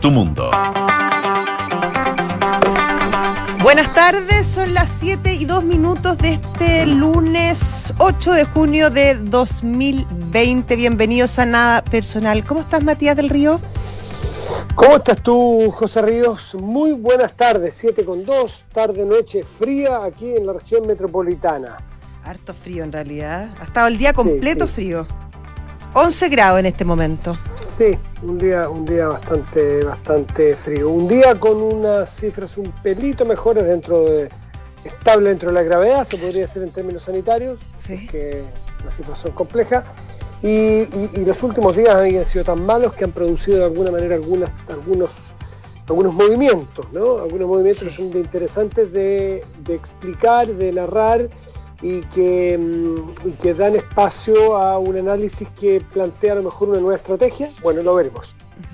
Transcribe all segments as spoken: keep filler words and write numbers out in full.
tu mundo. Buenas tardes, son las siete y dos minutos de este lunes ocho de junio de dos mil veinte. Bienvenidos a Nada Personal. ¿Cómo estás, Matías del Río? ¿Cómo estás tú, José Ríos? Muy buenas tardes, siete con dos, tarde, noche fría aquí en la región metropolitana. Harto frío en realidad, ha estado el día completo sí, sí. frío. once grados en este momento. Sí, un día, un día bastante, bastante frío. Un día con unas cifras un pelito mejores dentro de, estable dentro de la gravedad, se podría decir en términos sanitarios, sí. que las cifras son complejas. Y, y, y los últimos días habían sido tan malos que han producido de alguna manera algunas, algunos, algunos movimientos, ¿no? Algunos movimientos sí. que son de interesantes de, de explicar, de narrar y que, y que dan espacio a un análisis que plantea a lo mejor una nueva estrategia. Bueno, lo veremos.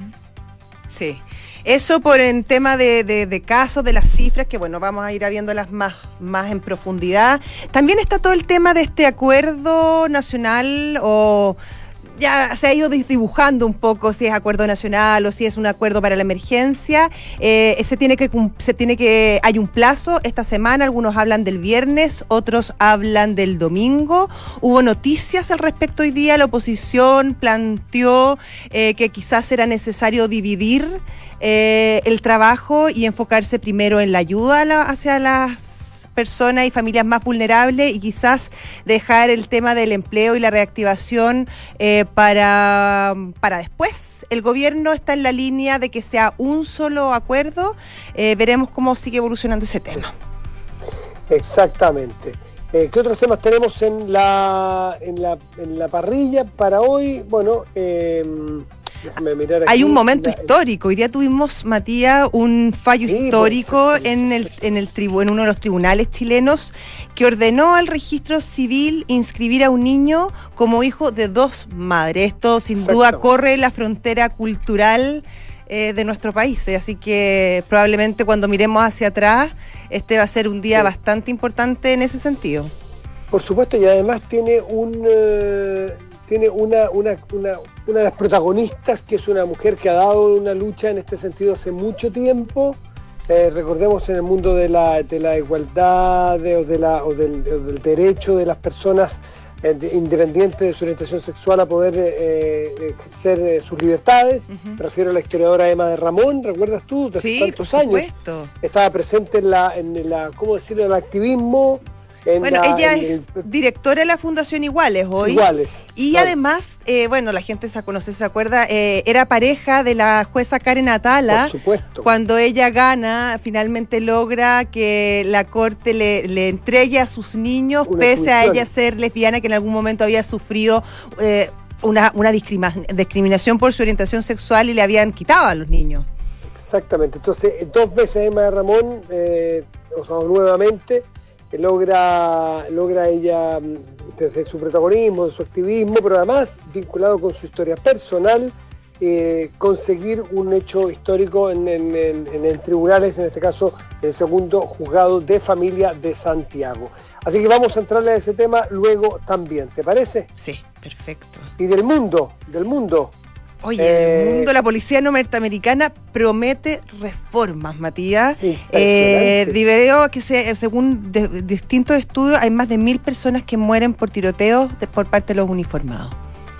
Sí, eso por el tema de, de, de casos, de las cifras, que bueno, vamos a ir viéndolas más, más en profundidad. También está todo el tema de este acuerdo nacional o... Ya se ha ido dibujando un poco si es acuerdo nacional o si es un acuerdo para la emergencia. Eh, se tiene que, se tiene que, hay un plazo esta semana, algunos hablan del viernes, otros hablan del domingo. Hubo noticias al respecto hoy día, la oposición planteó eh, que quizás era necesario dividir eh, el trabajo y enfocarse primero en la ayuda a la, hacia las personas y familias más vulnerables y quizás dejar el tema del empleo y la reactivación eh, para, para después. El gobierno está en la línea de que sea un solo acuerdo. Eh, veremos cómo sigue evolucionando ese tema. Exactamente. Eh, ¿Qué otros temas tenemos en la, en la, en la parrilla para hoy? Bueno, eh, déjame mirar aquí. Hay un momento la, histórico. Hoy día tuvimos, Matías, un fallo sí, histórico pues, en el en el tribu, en uno de los tribunales chilenos que ordenó al registro civil inscribir a un niño como hijo de dos madres. Esto sin duda corre la frontera cultural eh, de nuestro país. Así que probablemente cuando miremos hacia atrás, este va a ser un día sí. bastante importante en ese sentido. Por supuesto, y además tiene un... Uh... tiene una, una, una, una de las protagonistas, que es una mujer que ha dado una lucha en este sentido hace mucho tiempo. Eh, recordemos en el mundo de la, de la igualdad de, o, de la, o, del, o del derecho de las personas eh, de, independientes de su orientación sexual a poder eh, ejercer eh, sus libertades. Uh-huh. Me refiero a la historiadora Emma de Ramón, ¿recuerdas tú? De sí, tantos por años. Supuesto. Estaba presente en la, en la, ¿cómo decirlo?, en el activismo. Bueno, la, ella el, es directora de la Fundación Iguales hoy. Iguales. Y claro. además, eh, bueno, la gente se conoce, se acuerda, eh, era pareja de la jueza Karen Atala. Por supuesto. Cuando ella gana, finalmente logra que la corte le, le entregue a sus niños, una pese a ella ser lesbiana, que en algún momento había sufrido eh, una, una discrima, discriminación por su orientación sexual y le habían quitado a los niños. Exactamente. Entonces, dos veces Emma de Ramón, eh, o sea, nuevamente, logra logra ella desde su protagonismo, de su activismo, pero además vinculado con su historia personal, eh, conseguir un hecho histórico en, en, en, en el tribunales, en este caso el segundo juzgado de familia de Santiago. Así que vamos a entrarle a ese tema luego también, ¿te parece? Sí, perfecto. Y del mundo, del mundo. Oye, eh, en el mundo la policía norteamericana promete reformas, Matías. Eh, veo que se, según de, de distintos estudios hay más de mil personas que mueren por tiroteos de, por parte de los uniformados.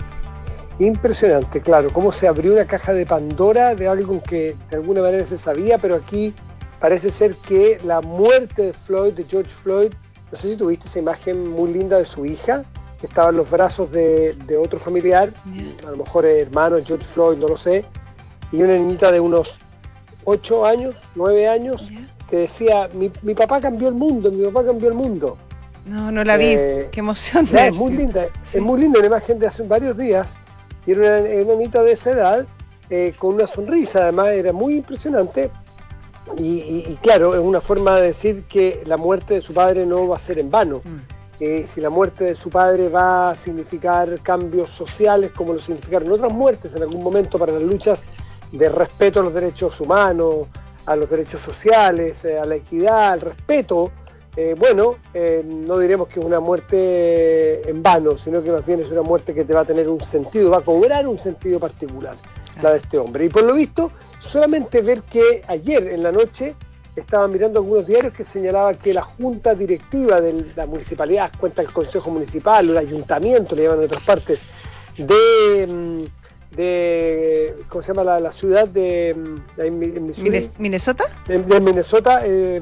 Impresionante, claro, cómo se abrió una caja de Pandora de algo que de alguna manera se sabía, pero aquí parece ser que la muerte de Floyd, de George Floyd, no sé si tuviste esa imagen muy linda de su hija, que estaba en los brazos de, de otro familiar, yeah. a lo mejor hermano de George Floyd, no lo sé, y una niñita de unos ocho años, nueve años, yeah. que decía, mi, mi papá cambió el mundo, mi papá cambió el mundo. No, no la vi, eh, qué emoción de ver. Es muy linda, sí. es muy linda, una imagen de hace varios días, y era una, una niñita de esa edad, eh, con una sonrisa, además era muy impresionante, y, y, y claro, es una forma de decir que la muerte de su padre no va a ser en vano. Mm. Eh, si la muerte de su padre va a significar cambios sociales como lo significaron otras muertes en algún momento para las luchas de respeto a los derechos humanos, a los derechos sociales, eh, a la equidad, al respeto, eh, bueno, eh, no diremos que es una muerte en vano, sino que más bien es una muerte que te va a tener un sentido, va a cobrar un sentido particular. la de este hombre. Y por lo visto, solamente ver que ayer en la noche estaban mirando algunos diarios que señalaban que la junta directiva de la municipalidad, cuenta el consejo municipal, el ayuntamiento, le llaman en otras partes, de, de ¿cómo se llama la, la ciudad de, de Minnesota? De, de Minnesota, eh,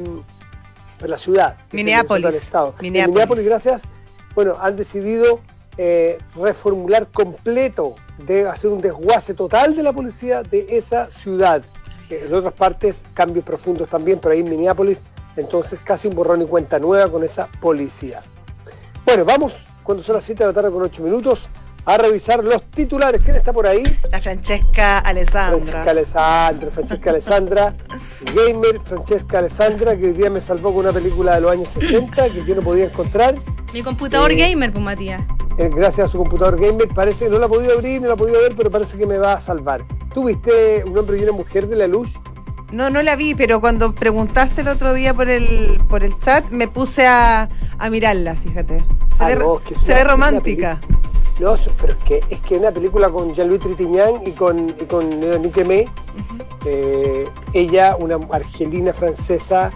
la ciudad. Minneapolis. Estado. Minneapolis. Minneapolis, gracias. Bueno, han decidido eh, reformular completo, de hacer un desguace total de la policía de esa ciudad. En otras partes, cambios profundos también, pero ahí en Minneapolis, entonces casi un borrón y cuenta nueva con esa policía. Bueno, vamos, cuando son las siete de la tarde con ocho minutos, a revisar los titulares. ¿Quién está por ahí? La Francesca Alessandra. Francesca Alessandra, Francesca Alessandra, gamer Francesca Alessandra, que hoy día me salvó con una película de los años sesenta que yo no podía encontrar. Mi computador eh, gamer, pues Matías. Eh, gracias a su computador gamer, parece que no la he podido abrir, no la he podido ver, pero parece que me va a salvar. ¿Tú viste Un hombre y una mujer de la luz? No, no la vi, pero cuando preguntaste el otro día por el por el chat, me puse a, a mirarla, fíjate. Se, ah, ve, no, es que se una, ve romántica. No, pero es que es que una película con Jean-Louis Trintignant y con, y con Nick Aimé, uh-huh. eh, ella, una argelina francesa,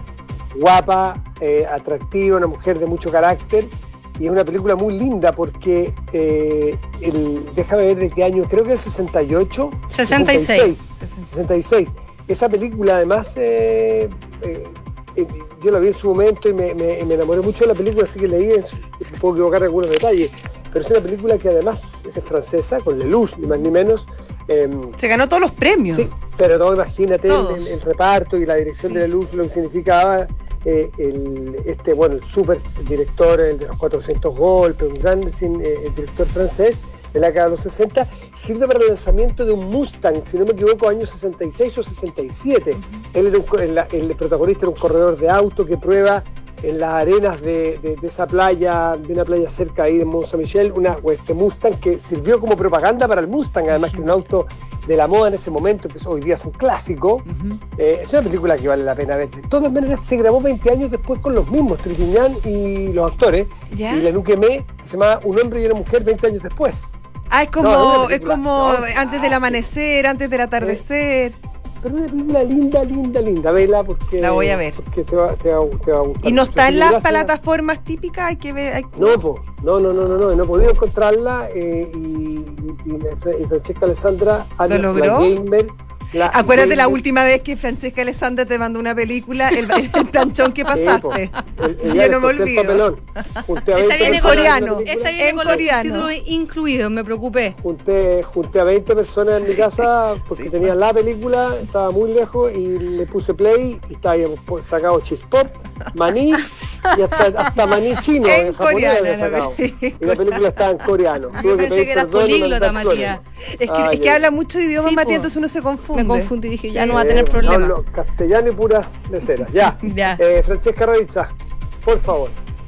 guapa, eh, atractiva, una mujer de mucho carácter, y es una película muy linda porque, eh, el, déjame ver de qué año, creo que el sesenta y ocho. sesenta y seis. sesenta y seis. Esa película además, eh, eh, eh, yo la vi en su momento y me, me, me enamoré mucho de la película, así que leí, en su, me puedo equivocar en algunos detalles, pero es una película que además es francesa, con Lelouch, ni más ni menos. Eh, Se ganó todos los premios. Sí, pero no, imagínate el, el, el reparto y la dirección sí. de Lelouch, lo que significaba. Eh, el, este, bueno, el super director, el de los cuatrocientos golpes, un gran eh, el director francés de la década de los sesenta, sirve para el lanzamiento de un Mustang, si no me equivoco, años sesenta y seis o sesenta y siete. Uh-huh. Él era un, el, el protagonista era un corredor de auto que prueba en las arenas de, de, de esa playa, de una playa cerca ahí de Mont Saint-Michel, una, este Mustang que sirvió como propaganda para el Mustang, además que un auto de la moda en ese momento, que hoy día es un clásico. Uh-huh. eh, es una película que vale la pena ver. De todas maneras, se grabó veinte años después con los mismos, Trintignant y los actores, ¿ya? Y Nick Aimé, que se llama Un hombre y una mujer veinte años después. Ah, es como, no, es como no, antes del amanecer, antes del atardecer. Eh, pero una película linda, linda, linda, vela porque la voy a ver. Porque te va, te va, te va a gustar. ¿Y no está en las gracias. plataformas típicas? Hay que ver. Hay... No, po, no, no, no, no, no, no he podido encontrarla eh, y, y, y, y Francesca Alessandra, ¿lo logró? La gamer, la Acuérdate gamer. La última vez que Francesca Alessandra te mandó una película, el, el planchón que pasaste. Sí, el, el, yo no me olvido. Esta viene con coreano. Esta viene en con coreano. Los títulos incluidos, me preocupé. Junté, junté a veinte personas sí, en mi casa porque sí, tenían la película, estaba muy lejos y le puse play y estaba habíamos sacado chispop, maní y hasta, hasta maní chino. En, en coreano. La y la película estaba en coreano. Yo pensé que, que era políglota, Matías. Es que, ah, es que habla mucho idioma, sí, Matías, entonces uno se confunde. Me confundí y dije, sí, ya no va a tener eh, problema. Hablo castellano y pura lecera. Ya. ya. Eh, Francesca Ravizza, por favor.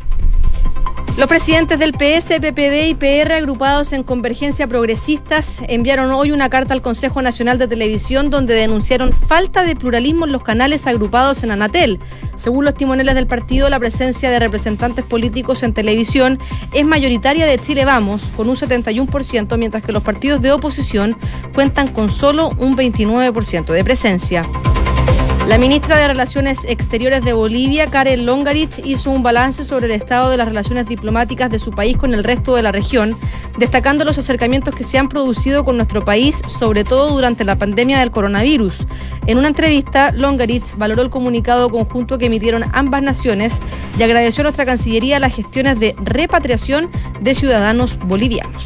Los presidentes del P S, P P D y P R, agrupados en Convergencia Progresistas, enviaron hoy una carta al Consejo Nacional de Televisión donde denunciaron falta de pluralismo en los canales agrupados en Anatel. Según los timoneles del partido, la presencia de representantes políticos en televisión es mayoritaria de Chile Vamos, con un setenta y uno por ciento, mientras que los partidos de oposición cuentan con solo un veintinueve por ciento de presencia. La ministra de Relaciones Exteriores de Bolivia, Karen Longarich, hizo un balance sobre el estado de las relaciones diplomáticas de su país con el resto de la región, destacando los acercamientos que se han producido con nuestro país, sobre todo durante la pandemia del coronavirus. En una entrevista, Longarich valoró el comunicado conjunto que emitieron ambas naciones y agradeció a nuestra Cancillería las gestiones de repatriación de ciudadanos bolivianos.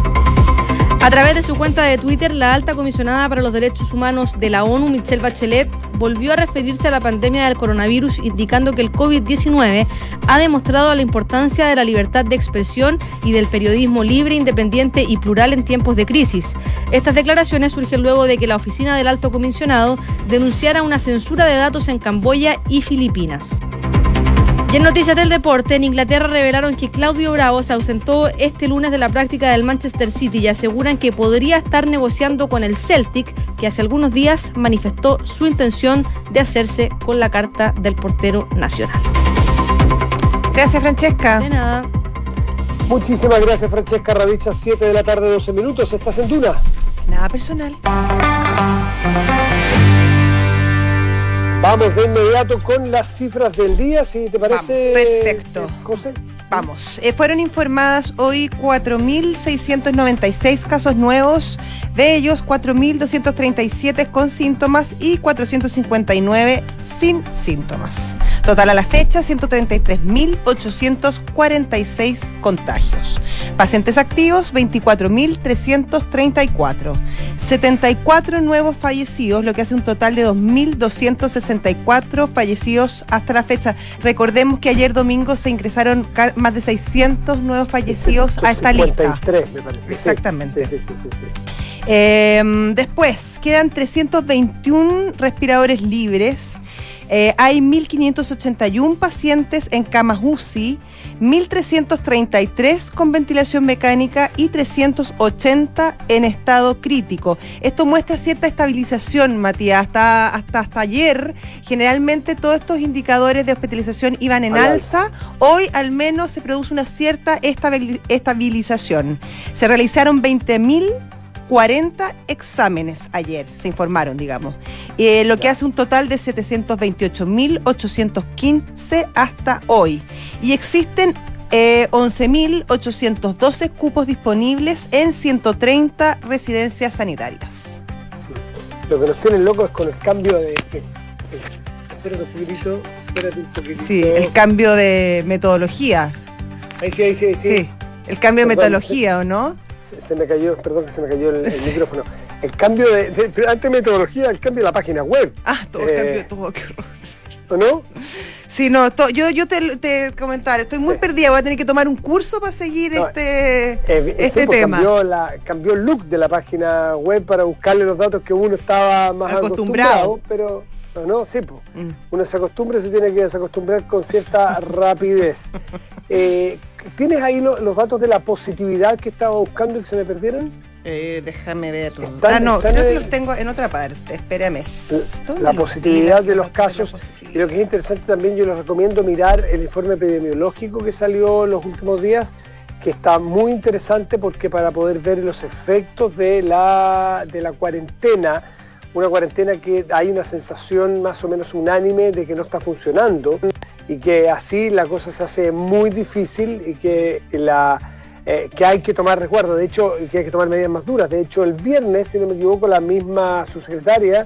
A través de su cuenta de Twitter, la alta comisionada para los derechos humanos de la ONU, Michelle Bachelet, volvió a referirse a la pandemia del coronavirus, indicando que el COVID diecinueve ha demostrado la importancia de la libertad de expresión y del periodismo libre, independiente y plural en tiempos de crisis. Estas declaraciones surgen luego de que la oficina del alto comisionado denunciara una censura de datos en Camboya y Filipinas. Y en noticias del deporte, en Inglaterra revelaron que Claudio Bravo se ausentó este lunes de la práctica del Manchester City y aseguran que podría estar negociando con el Celtic, que hace algunos días manifestó su intención de hacerse con la carta del portero nacional. Gracias, Francesca. De nada. Muchísimas gracias, Francesca Ravizza. siete de la tarde, doce minutos. ¿Estás en Duna? Nada personal. Vamos de inmediato con las cifras del día, si te parece. Vamos, perfecto. José. Vamos, eh, fueron informadas hoy cuatro mil seiscientos noventa y seis casos nuevos, de ellos cuatro mil doscientos treinta y siete con síntomas y cuatrocientos cincuenta y nueve sin síntomas. Total a la fecha, ciento treinta y tres mil ochocientos cuarenta y seis contagios. Pacientes activos, veinticuatro mil trescientos treinta y cuatro. setenta y cuatro nuevos fallecidos, lo que hace un total de dos mil doscientos sesenta y cuatro fallecidos hasta la fecha. Recordemos que ayer domingo se ingresaron más de seiscientos nuevos fallecidos a esta lista. cincuenta y tres, me parece. Exactamente. Sí, sí, sí, sí, sí. Eh, después, quedan trescientos veintiuno respiradores libres. Eh, hay mil quinientos ochenta y uno pacientes en camas U C I, mil trescientos treinta y tres con ventilación mecánica y trescientos ochenta en estado crítico. Esto muestra cierta estabilización, Matías. Hasta, hasta, hasta ayer, generalmente todos estos indicadores de hospitalización iban en alza. Hoy al menos se produce una cierta estabilización. Se realizaron veinte mil cuarenta exámenes ayer, se informaron, digamos, eh, lo que hace un total de setecientos veintiocho mil ochocientos quince hasta hoy. Y existen eh, once mil ochocientos doce cupos disponibles en ciento treinta residencias sanitarias. Lo que nos tiene locos es con el cambio de... de espérate un poquitito, espérate un poquitito. Sí, el cambio de metodología. Ahí sí, ahí sí, ahí sí. Sí, el cambio de Perdón, metodología, ¿o no? Se me cayó, perdón que se me cayó el, el micrófono. El cambio de, de, de antes de metodología, el cambio de la página web. Ah, todo eh, cambió, todo, qué horror. ¿O no? Sí, no, to, yo, yo te, te comentar, estoy muy sí. perdida, voy a tener que tomar un curso para seguir no, este, eh, este sí, pues tema. Cambió, la, cambió el look de la página web para buscarle los datos que uno estaba más acostumbrado, acostumbrado pero no, no sí, pues, mm. uno se acostumbra y se tiene que desacostumbrar con cierta rapidez. Eh, ¿Tienes ahí lo, los datos de la positividad que estaba buscando y que se me perdieron? Eh, déjame ver. Están, ah, no, creo el, que los tengo en otra parte. Espérame. La positividad de los casos. Y lo que es interesante también, yo les recomiendo mirar el informe epidemiológico que salió en los últimos días, que está muy interesante porque para poder ver los efectos de la, de la cuarentena, una cuarentena que hay una sensación más o menos unánime de que no está funcionando y que así la cosa se hace muy difícil y que la... Eh, que hay que tomar resguardo, de hecho, que hay que tomar medidas más duras. De hecho, el viernes, si no me equivoco, la misma subsecretaria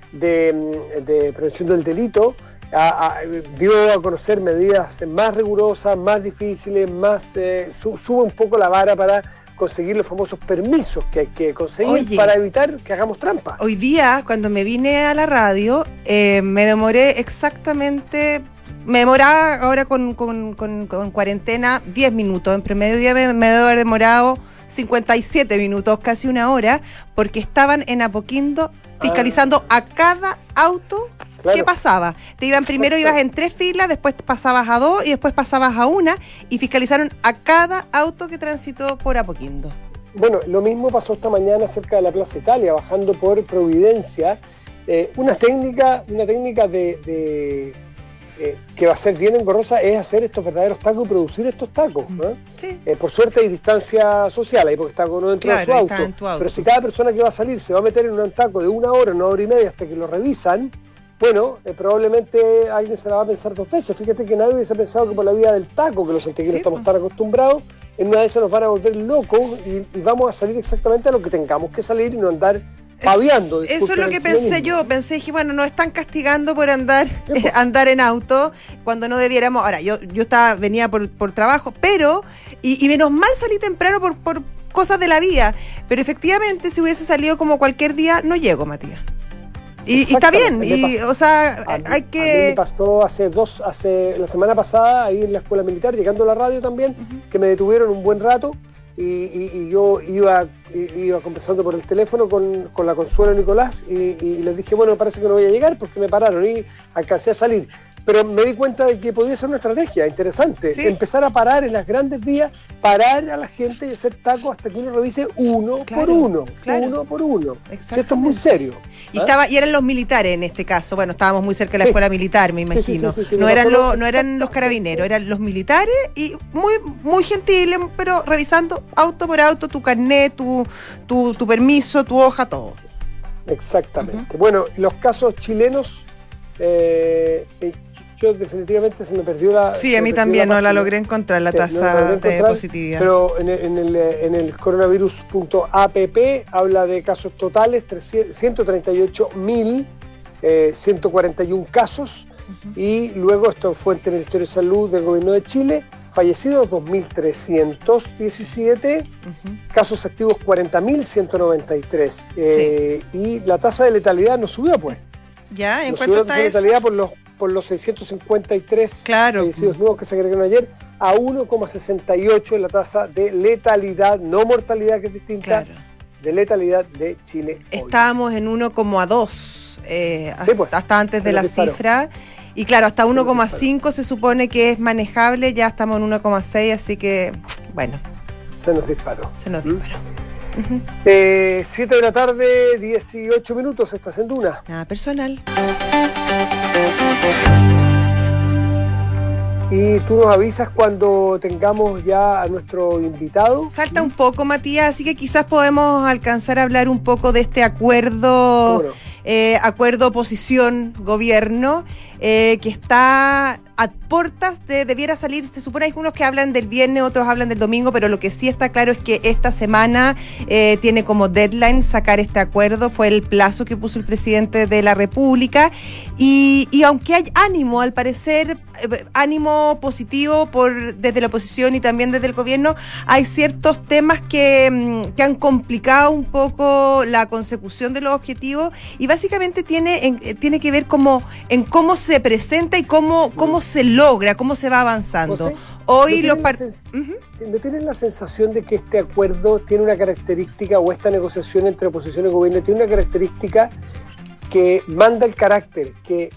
de, de Prevención del Delito a, a, dio a conocer medidas más rigurosas, más difíciles, más eh, su, sube un poco la vara para conseguir los famosos permisos que hay que conseguir. Oye, para evitar que hagamos trampa. Hoy día, cuando me vine a la radio, eh, me demoré exactamente... Me demoraba ahora con, con, con, con cuarentena diez minutos. En promedio día me, me debo haber demorado cincuenta y siete minutos, casi una hora, porque estaban en Apoquindo fiscalizando ah. a cada auto claro. que pasaba. Te iban primero, ibas en tres filas, después pasabas a dos y después pasabas a una y fiscalizaron a cada auto que transitó por Apoquindo. Bueno, lo mismo pasó esta mañana cerca de la Plaza Italia, bajando por Providencia. Eh, una técnica, una técnica de... de Eh, que va a ser bien engorrosa es hacer estos verdaderos tacos y producir estos tacos, ¿no? Sí. Eh, por suerte hay distancia social ahí porque está uno dentro claro, de su auto, auto, pero si cada persona que va a salir se va a meter en un taco de una hora, una hora y media hasta que lo revisan, bueno, eh, probablemente alguien se la va a pensar dos veces. Fíjate que nadie hubiese pensado que por la vía del taco, que los santiagueros sí, estamos tan acostumbrados, en una de esas nos van a volver locos y, y vamos a salir exactamente a lo que tengamos que salir y no andar paviando. Es, eso es lo que pensé yo, pensé que bueno, nos están castigando por andar eh, andar en auto cuando no debiéramos. Ahora, yo yo estaba venía por, por trabajo, pero y, y menos mal salí temprano por, por cosas de la vida, pero efectivamente si hubiese salido como cualquier día no llego, Matías. Y, y está bien, y o sea, a, hay que... A mí me pasó hace dos, hace la semana pasada ahí en la escuela militar, llegando a la radio también, uh-huh. que me detuvieron un buen rato. Y, y, y yo iba, iba conversando por el teléfono con, con la Consuelo Nicolás y, y les dije, bueno, parece que no voy a llegar porque me pararon y alcancé a salir. pero me di cuenta de que podía ser una estrategia interesante. ¿Sí? Empezar a parar en las grandes vías, parar a la gente y hacer tacos hasta que uno revise uno Claro, por uno, claro. uno por uno. Exactamente. Esto es muy serio. Y, ¿ah? estaba, y eran los militares en este caso. Bueno, estábamos muy cerca de la Sí. escuela militar, me Sí, sí, imagino. sí, sí, sí, no, me eran acuerdo los, no eran los carabineros, eran los militares y muy muy gentiles, pero revisando auto por auto tu carnet, tu, tu, tu permiso, tu hoja, todo. Exactamente. Uh-huh. Bueno, los casos chilenos, eh, yo definitivamente se me perdió la... Sí, a mí también la no la logré encontrar, la sí, tasa no encontrar, de positividad. Pero en el, en el, en el coronavirus punto app habla de casos totales, ciento treinta y ocho mil ciento cuarenta y uno casos, uh-huh. y luego esto es fuente del Ministerio de Salud del Gobierno de Chile, fallecidos dos mil trescientos diecisiete, uh-huh. casos activos cuarenta mil ciento noventa y tres, eh, sí. y la tasa de letalidad no subió, pues. ¿Ya? ¿En no cuánto subió está la tasa de eso? letalidad por los, por los seiscientos cincuenta y tres claro. fallecidos nuevos que se agregaron ayer, a uno coma sesenta y ocho en la tasa de letalidad, no mortalidad, que es distinta, claro. de letalidad de Chile hoy. Estábamos en uno coma dos. Eh, sí, pues, hasta antes de la disparó. cifra y claro, hasta uno coma cinco se supone que es manejable, ya estamos en uno coma seis, así que bueno, se nos disparó se nos disparó. ¿Mm? Uh-huh. eh, siete de la tarde, dieciocho minutos, estás en Duna. Nada personal. Y tú nos avisas cuando tengamos ya a nuestro invitado. Falta un poco, Matías, así que quizás podemos alcanzar a hablar un poco de este acuerdo, no? eh, acuerdo oposición-gobierno, eh, que está a puertas de, debiera salir, se supone hay unos que hablan del viernes, otros hablan del domingo, pero lo que sí está claro es que esta semana eh, tiene como deadline sacar este acuerdo, fue el plazo que puso el presidente de la República, y, y aunque hay ánimo, al parecer, eh, ánimo positivo por desde la oposición y también desde el gobierno, hay ciertos temas que, que han complicado un poco la consecución de los objetivos, y básicamente tiene, en, tiene que ver como en cómo se presenta y cómo, cómo se logra, cómo se va avanzando. José, Hoy ¿no los par- sens- uh-huh. ¿No tienen la sensación de que este acuerdo tiene una característica, o esta negociación entre oposición y gobierno tiene una característica que manda el carácter, que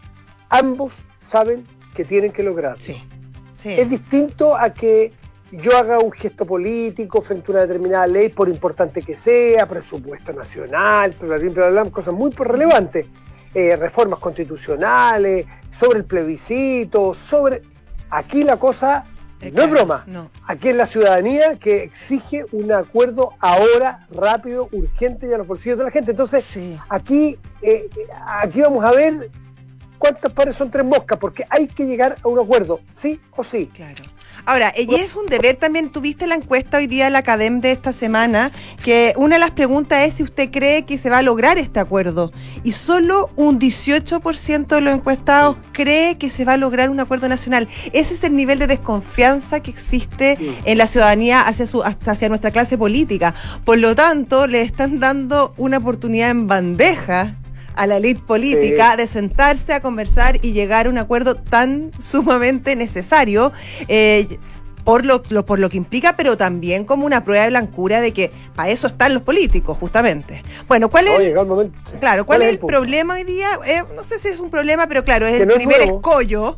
ambos saben que tienen que lograr? Sí, sí. Es distinto a que yo haga un gesto político frente a una determinada ley, por importante que sea, presupuesto nacional, bla, bla, bla, bla, cosas muy relevantes, eh, reformas constitucionales, sobre el plebiscito, sobre... Aquí la cosa eh, no claro, es broma. No. Aquí es la ciudadanía que exige un acuerdo ahora, rápido, urgente y a los bolsillos de la gente. Entonces, sí. aquí, eh, aquí vamos a ver cuántas pares son tres moscas, porque hay que llegar a un acuerdo, sí o sí. Claro. Ahora, y es un deber también, tuviste la encuesta hoy día de la Academ de esta semana, que una de las preguntas es si usted cree que se va a lograr este acuerdo, y solo un dieciocho por ciento de los encuestados cree que se va a lograr un acuerdo nacional. Ese es el nivel de desconfianza que existe en la ciudadanía hacia, su, hacia nuestra clase política. Por lo tanto, le están dando una oportunidad en bandeja a la élite política, sí, de sentarse a conversar y llegar a un acuerdo tan sumamente necesario, eh, por lo, lo, por lo que implica, pero también como una prueba de blancura de que para eso están los políticos, justamente. Bueno, ¿cuál es, el momento. Claro, ¿cuál, ¿cuál es el, el problema hoy día? Eh, no sé si es un problema, pero claro, es que el no primer es escollo.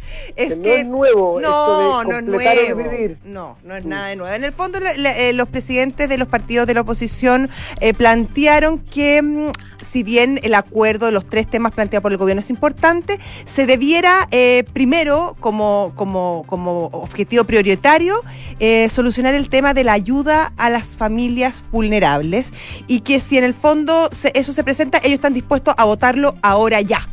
Es que, que no es nuevo. No, esto de no es nuevo. Dividir. No, no es mm. nada de nuevo. En el fondo, la, la, eh, los presidentes de los partidos de la oposición eh, plantearon que, mm, si bien el acuerdo de los tres temas planteados por el gobierno es importante, se debiera eh, primero, como, como, como objetivo prioritario, eh, solucionar el tema de la ayuda a las familias vulnerables, y que si en el fondo se, eso se presenta, ellos están dispuestos a votarlo ahora ya.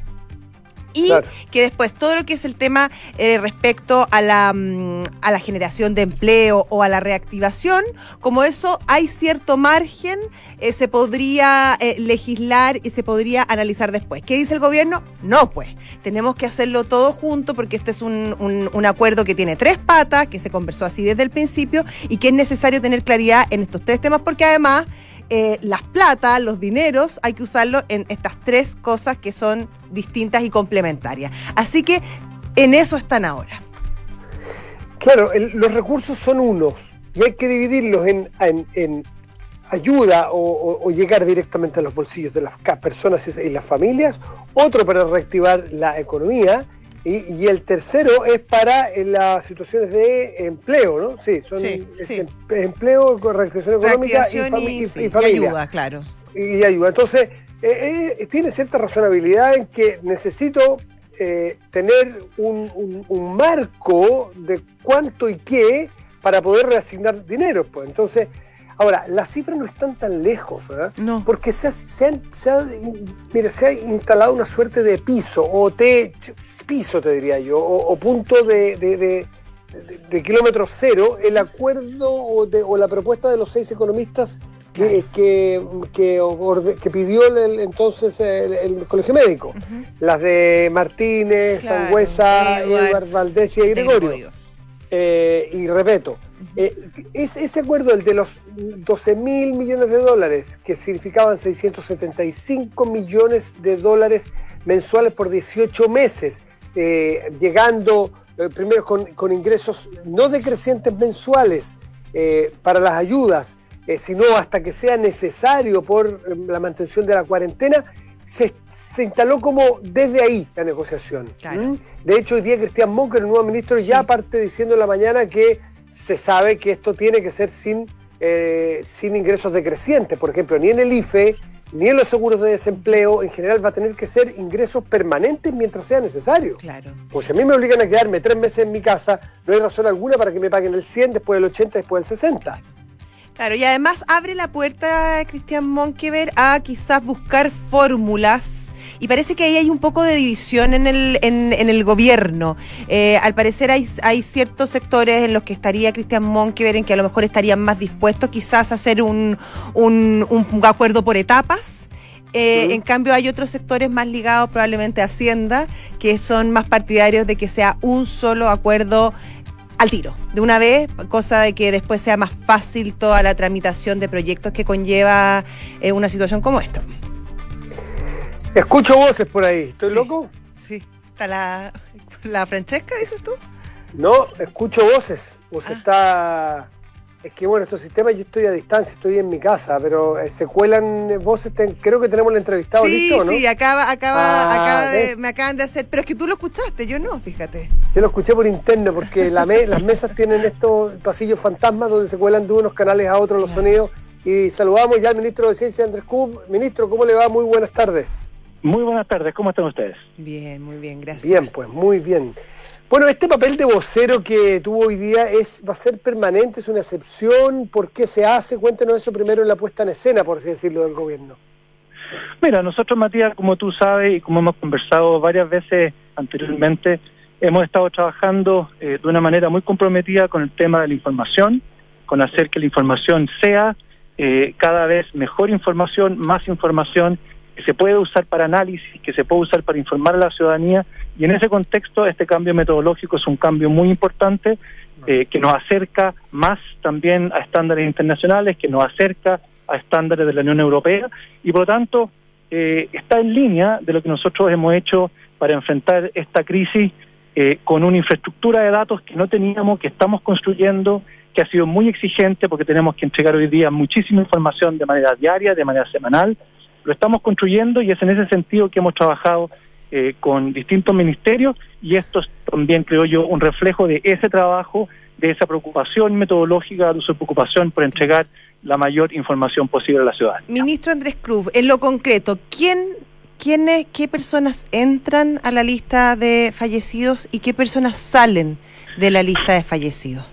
Y claro, que después todo lo que es el tema eh, respecto a la, um, a la generación de empleo o a la reactivación, como eso hay cierto margen, eh, se podría eh, legislar y se podría analizar después. ¿Qué dice el gobierno? No, pues, tenemos que hacerlo todo junto, porque este es un, un, un acuerdo que tiene tres patas, que se conversó así desde el principio, y que es necesario tener claridad en estos tres temas, porque además Eh, las plata, los dineros, hay que usarlo en estas tres cosas que son distintas y complementarias. Así que en eso están ahora. Claro, el, los recursos son unos y hay que dividirlos en, en, en ayuda o, o, o llegar directamente a los bolsillos de las personas y las familias, otro para reactivar la economía, Y, y el tercero es para eh, las situaciones de empleo, ¿no? Sí, son sí, es sí. Em, empleo, con reactivación económica Reactivación y, fami- y, y, sí, y y familia. ayuda, claro. Y, y ayuda. Entonces, eh, eh, tiene cierta razonabilidad en que necesito eh, tener un, un, un marco de cuánto y qué para poder reasignar dinero. Pues. Entonces, ahora, las cifras no están tan lejos, ¿eh? No. Porque se ha, se, han, se, ha, mira, se ha instalado una suerte de piso, o techo, piso te diría yo, o, o punto de, de, de, de, de kilómetro cero, el acuerdo o, de, o la propuesta de los seis economistas que, que, que, orde, que pidió el, entonces el, el Colegio Médico, uh-huh. Las de Martínez, claro, Sangüesa, Edwards, Valdés y Gregorio. Gregorio. Eh, y repito, eh, es, ese acuerdo, el de los doce mil millones de dólares, que significaban seiscientos setenta y cinco millones de dólares mensuales por dieciocho meses, eh, llegando eh, primero con, con ingresos no decrecientes mensuales eh, para las ayudas, eh, sino hasta que sea necesario por eh, la mantención de la cuarentena, se, se instaló como desde ahí la negociación. Claro. ¿Mm? De hecho, hoy día Cristian Monker, el nuevo ministro, sí. ya parte diciendo en la mañana que se sabe que esto tiene que ser sin, eh, sin ingresos decrecientes. Por ejemplo, ni en el I F E, ni en los seguros de desempleo, en general va a tener que ser ingresos permanentes mientras sea necesario. Claro. Pues si a mí me obligan a quedarme tres meses en mi casa, no hay razón alguna para que me paguen el cien, después del ochenta, después del sesenta. Claro, y además abre la puerta, Cristian Monkever, a quizás buscar fórmulas, y parece que ahí hay un poco de división en el en, en el gobierno. Eh, al parecer hay, hay ciertos sectores en los que estaría Cristian Monkever, en que a lo mejor estarían más dispuestos quizás a hacer un, un, un acuerdo por etapas. Eh, sí. En cambio hay otros sectores más ligados probablemente a Hacienda, que son más partidarios de que sea un solo acuerdo al tiro, de una vez, cosa de que después sea más fácil toda la tramitación de proyectos que conlleva eh, una situación como esta. Escucho voces por ahí, ¿estoy sí, loco? Sí, ¿está la, la Francesca, dices tú? No, escucho voces, vos ah. está... Es que bueno, estos sistemas, yo estoy a distancia, estoy en mi casa, pero eh, se cuelan voces, ten, creo que tenemos el entrevistado sí, listo, ¿no? Sí, sí, acaba, acaba, ah, acaba de, me acaban de hacer, pero es que tú lo escuchaste, yo no, fíjate. Yo lo escuché por interno, porque la me, las mesas tienen estos pasillos fantasmas donde se cuelan de unos canales a otros los yeah. sonidos, y saludamos ya al ministro de Ciencia, Andrés Kub. Ministro, ¿cómo le va? Muy buenas tardes. Muy buenas tardes, ¿cómo están ustedes? Bien, muy bien, gracias. Bien, pues, muy bien. Bueno, este papel de vocero que tuvo hoy día es va a ser permanente, es una excepción. ¿Por qué se hace? Cuéntenos eso primero en la puesta en escena, por así decirlo, del gobierno. Mira, nosotros, Matías, como tú sabes y como hemos conversado varias veces anteriormente, hemos estado trabajando eh, de una manera muy comprometida con el tema de la información, con hacer que la información sea eh, cada vez mejor información, más información, que se puede usar para análisis, que se puede usar para informar a la ciudadanía, y en ese contexto este cambio metodológico es un cambio muy importante eh, que nos acerca más también a estándares internacionales, que nos acerca a estándares de la Unión Europea, y por lo tanto eh, está en línea de lo que nosotros hemos hecho para enfrentar esta crisis eh, con una infraestructura de datos que no teníamos, que estamos construyendo, que ha sido muy exigente porque tenemos que entregar hoy día muchísima información de manera diaria, de manera semanal. Lo estamos construyendo y es en ese sentido que hemos trabajado eh, con distintos ministerios, y esto es también, creo yo, un reflejo de ese trabajo, de esa preocupación metodológica, de su preocupación por entregar la mayor información posible a la ciudadanía. Ministro Andrés Kub, en lo concreto, ¿quién, quiénes, qué personas entran a la lista de fallecidos y qué personas salen de la lista de fallecidos?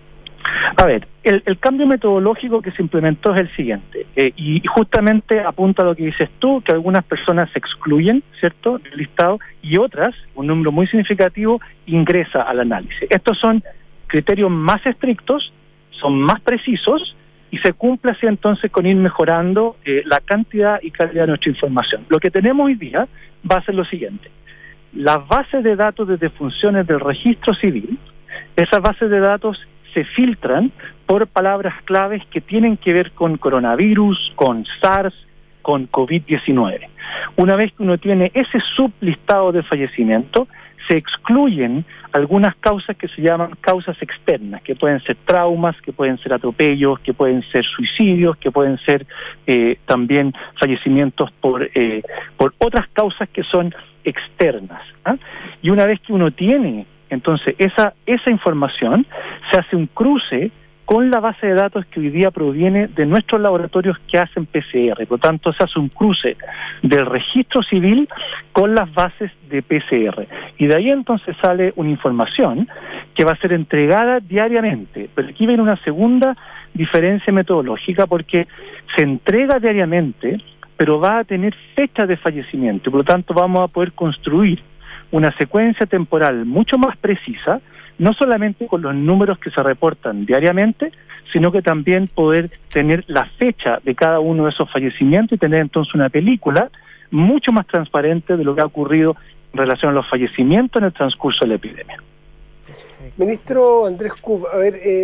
A ver, el, el cambio metodológico que se implementó es el siguiente, eh, y justamente apunta a lo que dices tú, que algunas personas se excluyen, ¿cierto?, del listado, y otras, un número muy significativo, ingresa al análisis. Estos son criterios más estrictos, son más precisos, y se cumple así entonces con ir mejorando eh, la cantidad y calidad de nuestra información. Lo que tenemos hoy día va a ser lo siguiente: las bases de datos de defunciones del registro civil, esas bases de datos se filtran por palabras claves que tienen que ver con coronavirus, con SARS, con COVID diecinueve. Una vez que uno tiene ese sublistado de fallecimiento, se excluyen algunas causas que se llaman causas externas, que pueden ser traumas, que pueden ser atropellos, que pueden ser suicidios, que pueden ser eh, también fallecimientos por, eh, por otras causas que son externas, ¿ah? Y una vez que uno tiene entonces esa, esa información, se hace un cruce con la base de datos que hoy día proviene de nuestros laboratorios que hacen P C R. Por lo tanto, se hace un cruce del registro civil con las bases de P C R. Y de ahí entonces sale una información que va a ser entregada diariamente. Pero aquí viene una segunda diferencia metodológica, porque se entrega diariamente, pero va a tener fecha de fallecimiento. Por lo tanto, vamos a poder construir una secuencia temporal mucho más precisa, no solamente con los números que se reportan diariamente, sino que también poder tener la fecha de cada uno de esos fallecimientos y tener entonces una película mucho más transparente de lo que ha ocurrido en relación a los fallecimientos en el transcurso de la epidemia. Ministro Andrés Kub, a ver, eh,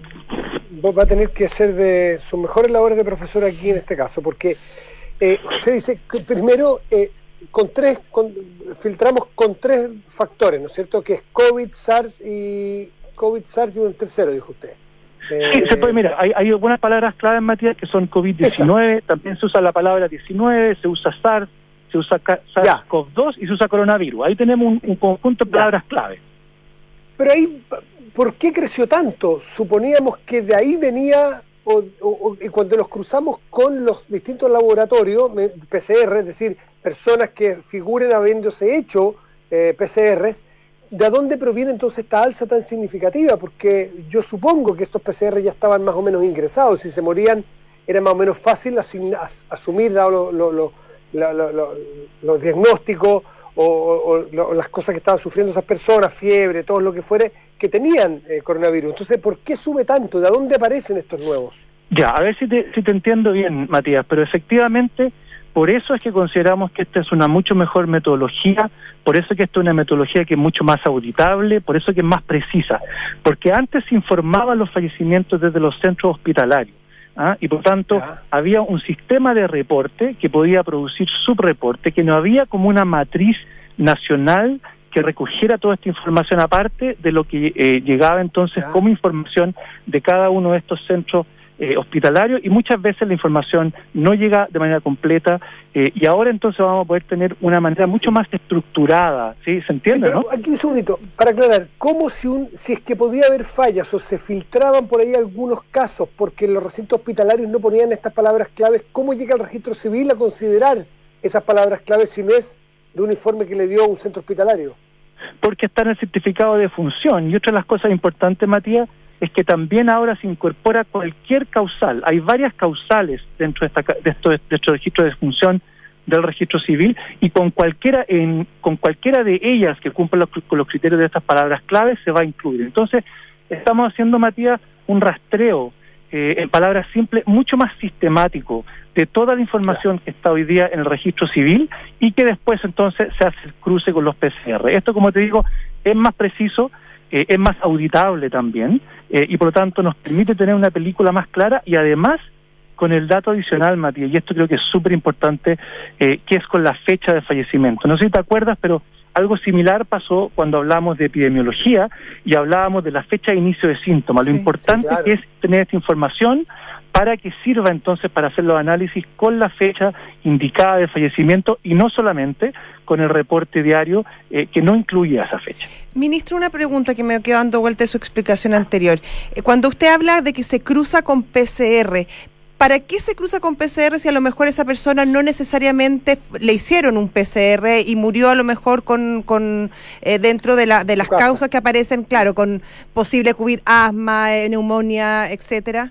va a tener que hacer de sus mejores labores de profesor aquí en este caso, porque eh, usted dice que primero... Eh, con tres, con, filtramos con tres factores, ¿no es cierto? Que es COVID, SARS y COVID, SARS y un tercero, dijo usted. Eh, sí, se puede, mira, hay, hay algunas palabras claves, Matías, que son COVID diecinueve, esa. También se usa la palabra diecinueve, se usa SARS, se usa SARS CoV dos y se usa coronavirus. Ahí tenemos un, un conjunto de palabras ya. clave. Pero ahí, ¿por qué creció tanto? Suponíamos que de ahí venía... O, o, y cuando los cruzamos con los distintos laboratorios, P C R, es decir, personas que figuren habiéndose hecho eh, P C Rs, ¿de dónde proviene entonces esta alza tan significativa? Porque yo supongo que estos P C R ya estaban más o menos ingresados, si se morían era más o menos fácil asign, as, asumir dado lo, lo, lo, lo, lo, lo, los diagnósticos o, o, o las cosas que estaban sufriendo esas personas, fiebre, todo lo que fuere, que tenían eh, coronavirus. Entonces, ¿por qué sube tanto? ¿De dónde aparecen estos nuevos? Ya, a ver si te, si te entiendo bien, Matías, pero efectivamente, por eso es que consideramos que esta es una mucho mejor metodología, por eso que esta es una metodología que es mucho más auditable, por eso que es más precisa, porque antes se informaban los fallecimientos desde los centros hospitalarios, ¿ah? Y por tanto ya. había un sistema de reporte que podía producir subreporte, que no había como una matriz nacional que recogiera toda esta información aparte de lo que eh, llegaba entonces ya. como información de cada uno de estos centros eh, hospitalarios, y muchas veces la información no llega de manera completa, eh, y ahora entonces vamos a poder tener una manera mucho sí. más estructurada, ¿sí? ¿Se entiende, sí, pero no? Aquí un segundito, para aclarar, ¿cómo si, un, si es que podía haber fallas o se filtraban por ahí algunos casos porque los recintos hospitalarios no ponían estas palabras claves, cómo llega el registro civil a considerar esas palabras claves si no es de un informe que le dio un centro hospitalario? Porque está en el certificado de función. Y otra de las cosas importantes, Matías, es que también ahora se incorpora cualquier causal. Hay varias causales dentro de, esta, de, esto, de estos registros de función del registro civil, y con cualquiera en, con cualquiera de ellas que cumpla los, con los criterios de estas palabras claves se va a incluir. Entonces, estamos haciendo, Matías, un rastreo, eh, en palabras simples, mucho más sistemático de toda la información que está hoy día en el registro civil, y que después entonces se hace el cruce con los P C R. Esto, como te digo, es más preciso, eh, es más auditable también, eh, y por lo tanto nos permite tener una película más clara, y además con el dato adicional, Matías, y esto creo que es súper importante, eh, que es con la fecha de fallecimiento. No sé si te acuerdas, pero algo similar pasó cuando hablamos de epidemiología y hablábamos de la fecha de inicio de síntomas. Sí, lo importante sí, claro. que es tener esta información para que sirva entonces para hacer los análisis con la fecha indicada de fallecimiento, y no solamente con el reporte diario eh, que no incluye esa fecha. Ministro, una pregunta que me quedó dando vuelta de su explicación anterior. Cuando usted habla de que se cruza con P C R, ¿para qué se cruza con P C R si a lo mejor esa persona no necesariamente le hicieron un P C R y murió a lo mejor con, con eh, dentro de, la, de las causas que aparecen, claro, con posible COVID, asma, eh, neumonía, etcétera?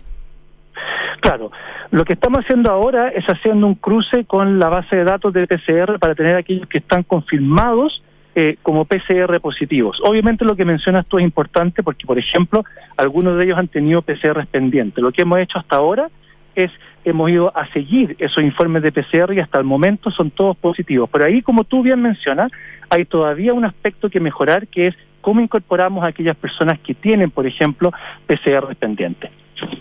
Claro, lo que estamos haciendo ahora es haciendo un cruce con la base de datos de P C R para tener aquellos que están confirmados eh, como P C R positivos. Obviamente lo que mencionas tú es importante porque, por ejemplo, algunos de ellos han tenido P C R pendientes. Lo que hemos hecho hasta ahora es, hemos ido a seguir esos informes de P C R y hasta el momento son todos positivos. Pero ahí, como tú bien mencionas, hay todavía un aspecto que mejorar, que es cómo incorporamos a aquellas personas que tienen, por ejemplo, P C R pendientes.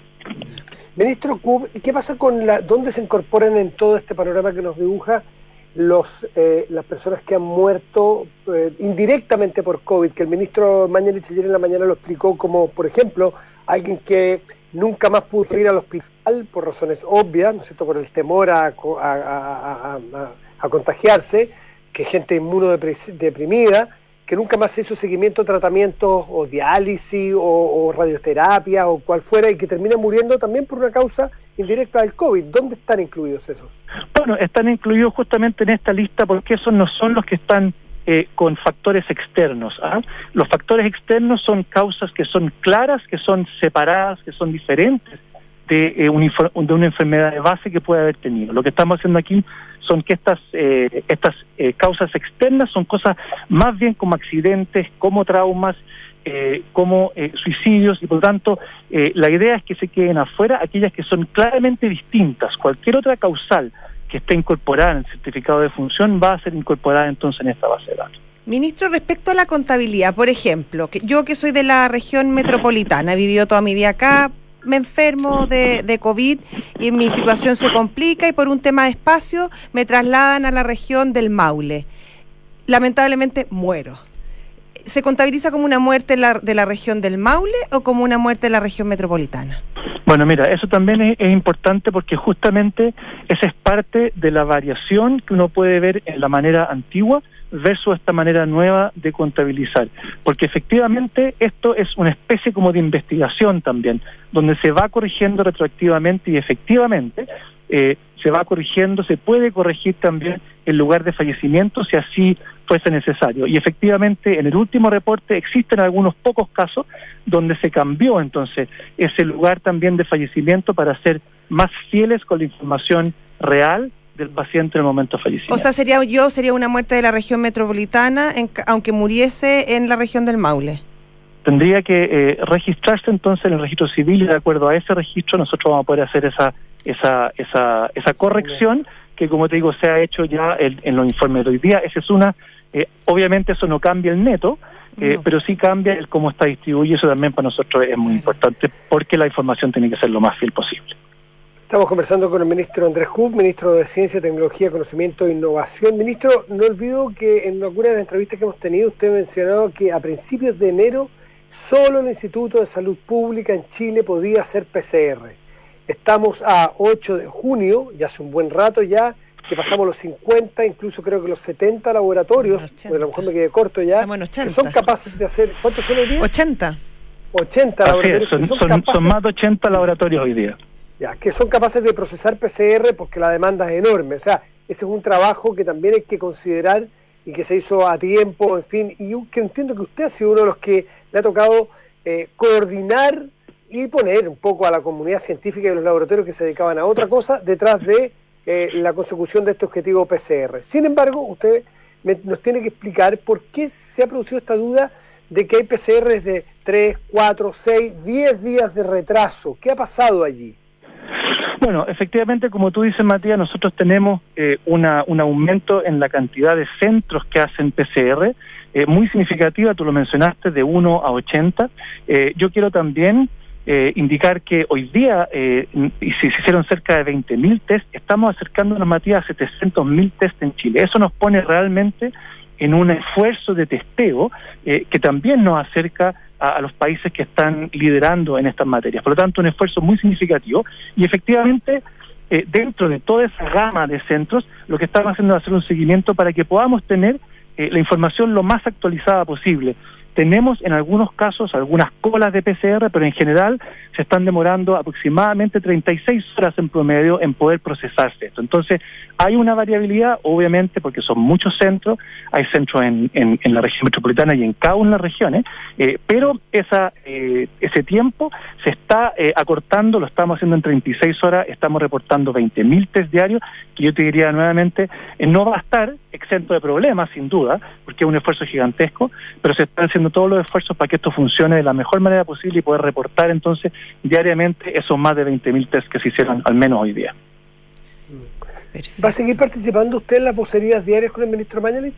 Ministro Kub, ¿qué pasa con la, dónde se incorporan en todo este panorama que nos dibuja los eh, las personas que han muerto eh, indirectamente por COVID, que el ministro Mañalich ayer en la mañana lo explicó como, por ejemplo, alguien que nunca más pudo ir al hospital por razones obvias, ¿no es cierto?, por el temor a, a, a, a, a contagiarse, que gente inmunodeprimida, que nunca más hizo seguimiento, tratamientos o diálisis o, o radioterapia o cual fuera, y que termina muriendo también por una causa indirecta del COVID. ¿Dónde están incluidos esos? Bueno, están incluidos justamente en esta lista porque esos no son los que están eh, con factores externos. ¿ah? Los factores externos son causas que son claras, que son separadas, que son diferentes de, eh, un, de una enfermedad de base que puede haber tenido. Lo que estamos haciendo aquí son que estas eh, estas eh, causas externas son cosas más bien como accidentes, como traumas, eh, como eh, suicidios, y por lo tanto eh, la idea es que se queden afuera aquellas que son claramente distintas. Cualquier otra causal que esté incorporada en el certificado de función va a ser incorporada entonces en esta base de datos. Ministro, respecto a la contabilidad, por ejemplo, que yo que soy de la región metropolitana, he vivido toda mi vida acá, me enfermo de, de COVID y mi situación se complica y por un tema de espacio me trasladan a la región del Maule. Lamentablemente muero. ¿Se contabiliza como una muerte la, de la región del Maule o como una muerte de la región metropolitana? Bueno, mira, eso también es, es importante porque justamente esa es parte de la variación que uno puede ver en la manera antigua versus esta manera nueva de contabilizar, porque efectivamente esto es una especie como de investigación también, donde se va corrigiendo retroactivamente y efectivamente eh, se va corrigiendo, se puede corregir también el lugar de fallecimiento si así fuese necesario, y efectivamente en el último reporte existen algunos pocos casos donde se cambió entonces ese lugar también de fallecimiento para ser más fieles con la información real del paciente en el momento de fallecimiento. O sea, sería yo, sería una muerte de la región metropolitana, en, aunque muriese en la región del Maule. Tendría que eh, registrarse entonces en el registro civil y de acuerdo a ese registro nosotros vamos a poder hacer esa esa esa esa corrección que, como te digo, se ha hecho ya el, en los informes de hoy día. Esa es una, eh, obviamente eso no cambia el neto, eh, no. pero sí cambia el cómo está distribuido, y eso también para nosotros es muy importante porque la información tiene que ser lo más fiel posible. Estamos conversando con el ministro Andrés Hub, ministro de Ciencia, Tecnología, Conocimiento e Innovación. Ministro, no olvido que en alguna de las entrevistas que hemos tenido usted ha mencionado que a principios de enero solo el Instituto de Salud Pública en Chile podía hacer P C R. Estamos a ocho de junio, ya hace un buen rato ya, que pasamos los cincuenta, incluso creo que los setenta laboratorios, porque a lo mejor me quedé corto ya, que son capaces de hacer, ¿cuántos son hoy día? ochenta. ochenta laboratorios. Son, que son, son, capaces, son más de ochenta laboratorios hoy día. Ya, que son capaces de procesar P C R porque la demanda es enorme. O sea, ese es un trabajo que también hay que considerar y que se hizo a tiempo, en fin, y yo que entiendo que usted ha sido uno de los que le ha tocado eh, coordinar y poner un poco a la comunidad científica y los laboratorios que se dedicaban a otra cosa detrás de eh, la consecución de este objetivo P C R. Sin embargo, usted me, nos tiene que explicar por qué se ha producido esta duda de que hay P C Rs de tres, cuatro, seis, diez días de retraso. ¿Qué ha pasado allí? Bueno, efectivamente, como tú dices, Matías, nosotros tenemos eh, una, un aumento en la cantidad de centros que hacen P C R, eh, muy significativa, tú lo mencionaste, de uno a ochenta. Eh, yo quiero también eh, indicar que hoy día, eh, y se hicieron cerca de veinte mil test, estamos acercándonos, Matías, a setecientos mil test en Chile. Eso nos pone realmente en un esfuerzo de testeo eh, que también nos acerca a, a los países que están liderando en estas materias. Por lo tanto, un esfuerzo muy significativo y efectivamente eh, dentro de toda esa gama de centros lo que estamos haciendo es hacer un seguimiento para que podamos tener eh, la información lo más actualizada posible. Tenemos en algunos casos algunas colas de P C R, pero en general se están demorando aproximadamente treinta y seis horas en promedio en poder procesarse esto. Entonces, hay una variabilidad, obviamente, porque son muchos centros, hay centros en, en, en la región metropolitana y en cada una de las regiones, eh, pero esa eh, ese tiempo se está eh, acortando, lo estamos haciendo en treinta y seis horas, estamos reportando veinte mil test diarios, que yo te diría nuevamente, eh, no va a estar exento de problemas, sin duda, porque es un esfuerzo gigantesco, pero se están haciendo todos los esfuerzos para que esto funcione de la mejor manera posible y poder reportar entonces diariamente esos más de veinte mil test que se hicieron al menos hoy día. Perfecto. ¿Va a seguir participando usted en las vocerías diarias con el ministro Mañalich?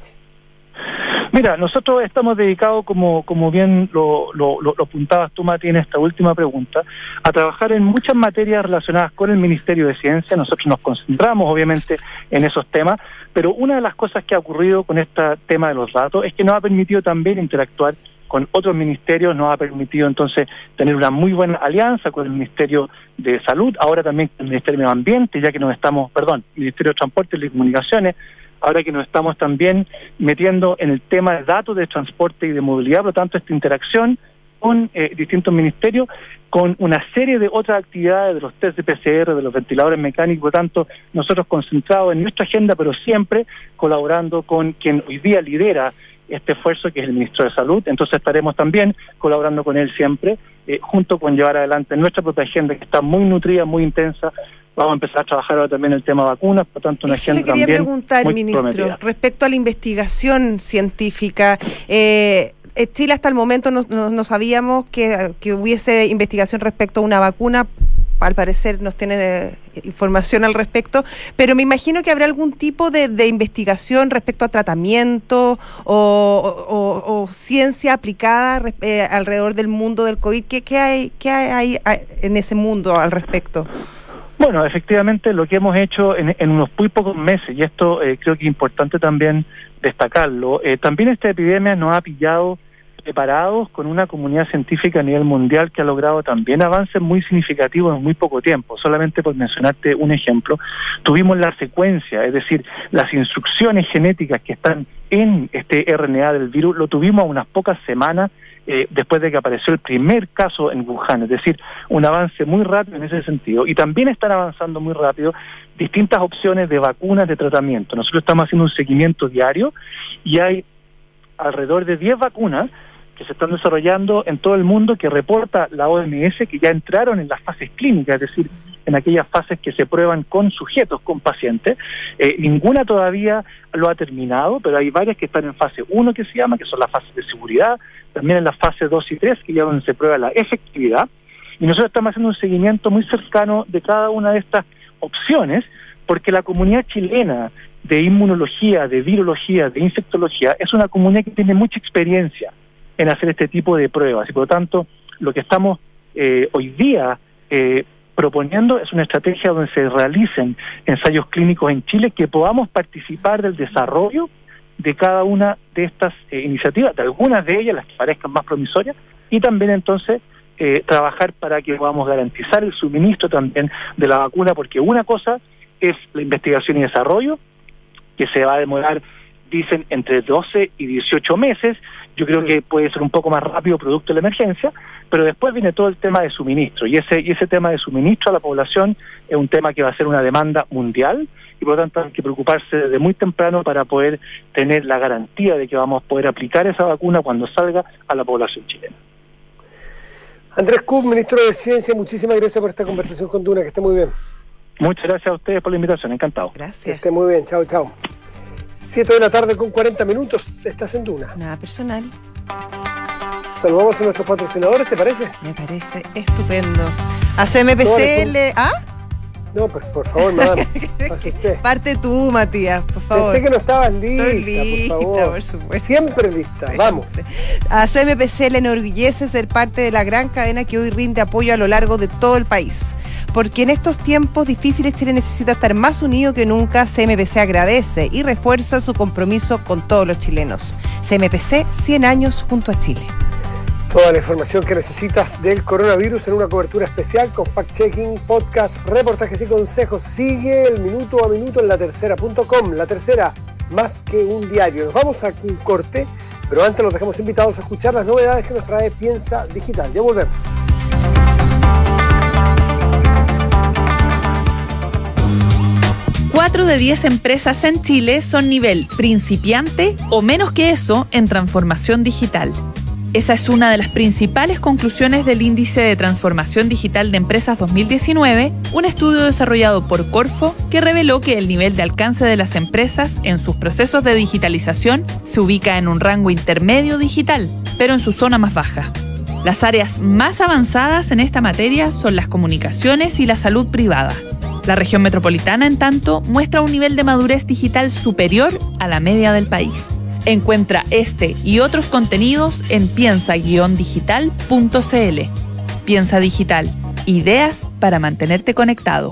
Mira, nosotros estamos dedicados, como como bien lo, lo, lo, lo apuntabas tú, Mati, en esta última pregunta, a trabajar en muchas materias relacionadas con el Ministerio de Ciencia. Nosotros nos concentramos, obviamente, en esos temas, Pero una de las cosas que ha ocurrido con este tema de los datos es que nos ha permitido también interactuar con otros ministerios, nos ha permitido entonces tener una muy buena alianza con el Ministerio de Salud, ahora también con el Ministerio de Medio Ambiente, ya que nos estamos, perdón, Ministerio de Transporte y Telecomunicaciones, ahora que nos estamos también metiendo en el tema de datos de transporte y de movilidad, por lo tanto esta interacción con eh, distintos ministerios, con una serie de otras actividades de los test de P C R, de los ventiladores mecánicos, por lo tanto nosotros concentrados en nuestra agenda, pero siempre colaborando con quien hoy día lidera este esfuerzo, que es el Ministro de Salud. Entonces estaremos también colaborando con él siempre, eh, junto con llevar adelante nuestra propia agenda, que está muy nutrida, muy intensa. Vamos a empezar a trabajar ahora también el tema vacunas, por tanto una agenda también. Yo le quería preguntar, muy ministro, prometida. respecto a la investigación científica, eh, Chile hasta el momento no, no, no sabíamos que, que hubiese investigación respecto a una vacuna. Al parecer nos tiene de, información al respecto, pero me imagino que habrá algún tipo de, de investigación respecto a tratamiento o, o, o ciencia aplicada eh, alrededor del mundo del COVID. ¿Qué, qué, hay, qué hay, hay en ese mundo al respecto? Bueno, efectivamente lo que hemos hecho en, en unos muy pocos meses, y esto eh, creo que es importante también destacarlo, eh, también esta epidemia nos ha pillado preparados con una comunidad científica a nivel mundial que ha logrado también avances muy significativos en muy poco tiempo. Solamente por mencionarte un ejemplo, tuvimos la secuencia, es decir, las instrucciones genéticas que están en este R N A del virus, lo tuvimos a unas pocas semanas eh, después de que apareció el primer caso en Wuhan, es decir, un avance muy rápido en ese sentido. Y también están avanzando muy rápido distintas opciones de vacunas de tratamiento. Nosotros estamos haciendo un seguimiento diario y hay alrededor de diez vacunas que se están desarrollando en todo el mundo, que reporta la O M S, que ya entraron en las fases clínicas, es decir, en aquellas fases que se prueban con sujetos, con pacientes. Eh, ninguna todavía lo ha terminado, pero hay varias que están en fase uno, que se llama, que son las fases de seguridad, también en las fases dos y tres, que ya donde se prueba la efectividad. Y nosotros estamos haciendo un seguimiento muy cercano de cada una de estas opciones, porque la comunidad chilena de inmunología, de virología, de infectología, es una comunidad que tiene mucha experiencia en hacer este tipo de pruebas, y por lo tanto lo que estamos eh, hoy día eh, proponiendo es una estrategia donde se realicen ensayos clínicos en Chile, que podamos participar del desarrollo de cada una de estas eh, iniciativas, de algunas de ellas, las que parezcan más promisorias, y también entonces eh, trabajar para que podamos garantizar el suministro también de la vacuna, porque una cosa es la investigación y desarrollo, que se va a demorar, dicen, entre doce y dieciocho meses. Yo creo que puede ser un poco más rápido producto de la emergencia, pero después viene todo el tema de suministro, y ese y ese tema de suministro a la población es un tema que va a ser una demanda mundial, y por lo tanto hay que preocuparse desde muy temprano para poder tener la garantía de que vamos a poder aplicar esa vacuna cuando salga a la población chilena. Andrés Kub, ministro de Ciencia, muchísimas gracias por esta conversación con Duna, que esté muy bien. Muchas gracias a ustedes por la invitación, encantado. Gracias. Que esté muy bien, chao, chao. siete de la tarde con cuarenta minutos, estás en Duna. Nada personal. Saludamos a nuestros patrocinadores, ¿te parece? Me parece estupendo. A C M P C le... ¿Ah? No, pues por favor, madame. Parte tú, Matías, por favor. Pensé que no estabas lista, Estoy lista, por favor. por supuesto. Siempre lista, vamos. A C M P C le enorgullece ser parte de la gran cadena que hoy rinde apoyo a lo largo de todo el país. Porque en estos tiempos difíciles Chile necesita estar más unido que nunca. C M P C agradece y refuerza su compromiso con todos los chilenos. C M P C, cien años junto a Chile. Toda la información que necesitas del coronavirus en una cobertura especial con fact-checking, podcast, reportajes y consejos. Sigue el minuto a minuto en la tercera punto com. La Tercera, más que un diario. Nos vamos a un corte, pero antes los dejamos invitados a escuchar las novedades que nos trae Piensa Digital. Ya volvemos. Cuatro de diez empresas en Chile son nivel principiante o menos que eso en transformación digital. Esa es una de las principales conclusiones del Índice de Transformación Digital de Empresas dos mil diecinueve, un estudio desarrollado por Corfo que reveló que el nivel de alcance de las empresas en sus procesos de digitalización se ubica en un rango intermedio digital, pero en su zona más baja. Las áreas más avanzadas en esta materia son las comunicaciones y la salud privada. La región metropolitana, en tanto, muestra un nivel de madurez digital superior a la media del país. Encuentra este y otros contenidos en piensa guion digital punto c l. Piensa Digital. Ideas para mantenerte conectado.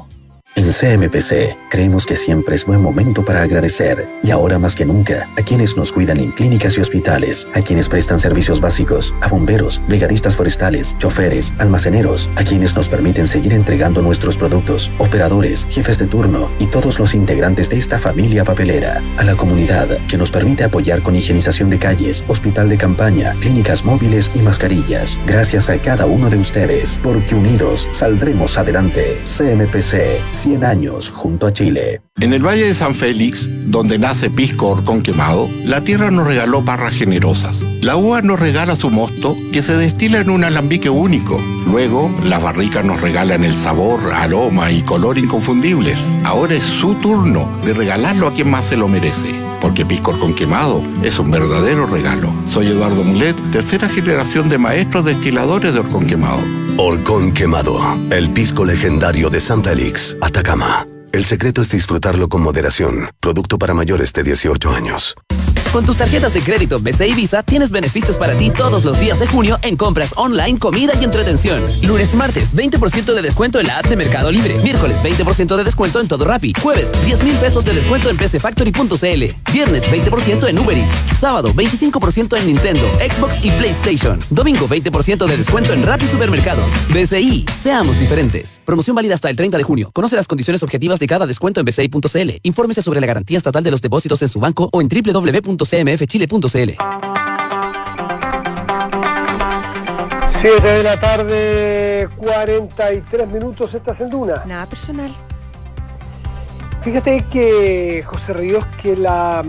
En C M P C, creemos que siempre es buen momento para agradecer, y ahora más que nunca, a quienes nos cuidan en clínicas y hospitales, a quienes prestan servicios básicos, a bomberos, brigadistas forestales, choferes, almaceneros, a quienes nos permiten seguir entregando nuestros productos, operadores, jefes de turno y todos los integrantes de esta familia papelera, a la comunidad que nos permite apoyar con higienización de calles, hospital de campaña, clínicas móviles y mascarillas. Gracias a cada uno de ustedes, porque unidos saldremos adelante. C M P C, cien años junto a Chile. En el Valle de San Félix, donde nace Pisco Horcón Quemado, la tierra nos regaló parras generosas. La uva nos regala su mosto, que se destila en un alambique único. Luego, las barricas nos regalan el sabor, aroma y color inconfundibles. Ahora es su turno de regalarlo a quien más se lo merece, porque Pisco Horcón Quemado es un verdadero regalo. Soy Eduardo Mulet, tercera generación de maestros destiladores de Horcón Quemado. Horcón Quemado, el pisco legendario de San Félix, Atacama. El secreto es disfrutarlo con moderación. Producto para mayores de dieciocho años. Con tus tarjetas de crédito B C I Visa tienes beneficios para ti todos los días de junio en compras online, comida y entretención. Lunes y martes, veinte por ciento de descuento en la app de Mercado Libre. Miércoles, veinte por ciento de descuento en todo Rappi. Jueves, diez mil pesos de descuento en P C Factory punto C L. Viernes, veinte por ciento en Uber Eats. Sábado, veinticinco por ciento en Nintendo, Xbox y PlayStation. Domingo, veinte por ciento de descuento en Rappi Supermercados. B C I, seamos diferentes. Promoción válida hasta el treinta de junio. Conoce las condiciones objetivas de cada descuento en B C I punto C L. Infórmese sobre la garantía estatal de los depósitos en su banco o en doble u doble u doble u punto c m f chile punto c l. siete de la tarde, cuarenta y tres minutos, estás en Duna. Nada personal. Fíjate que, José Ríos, que la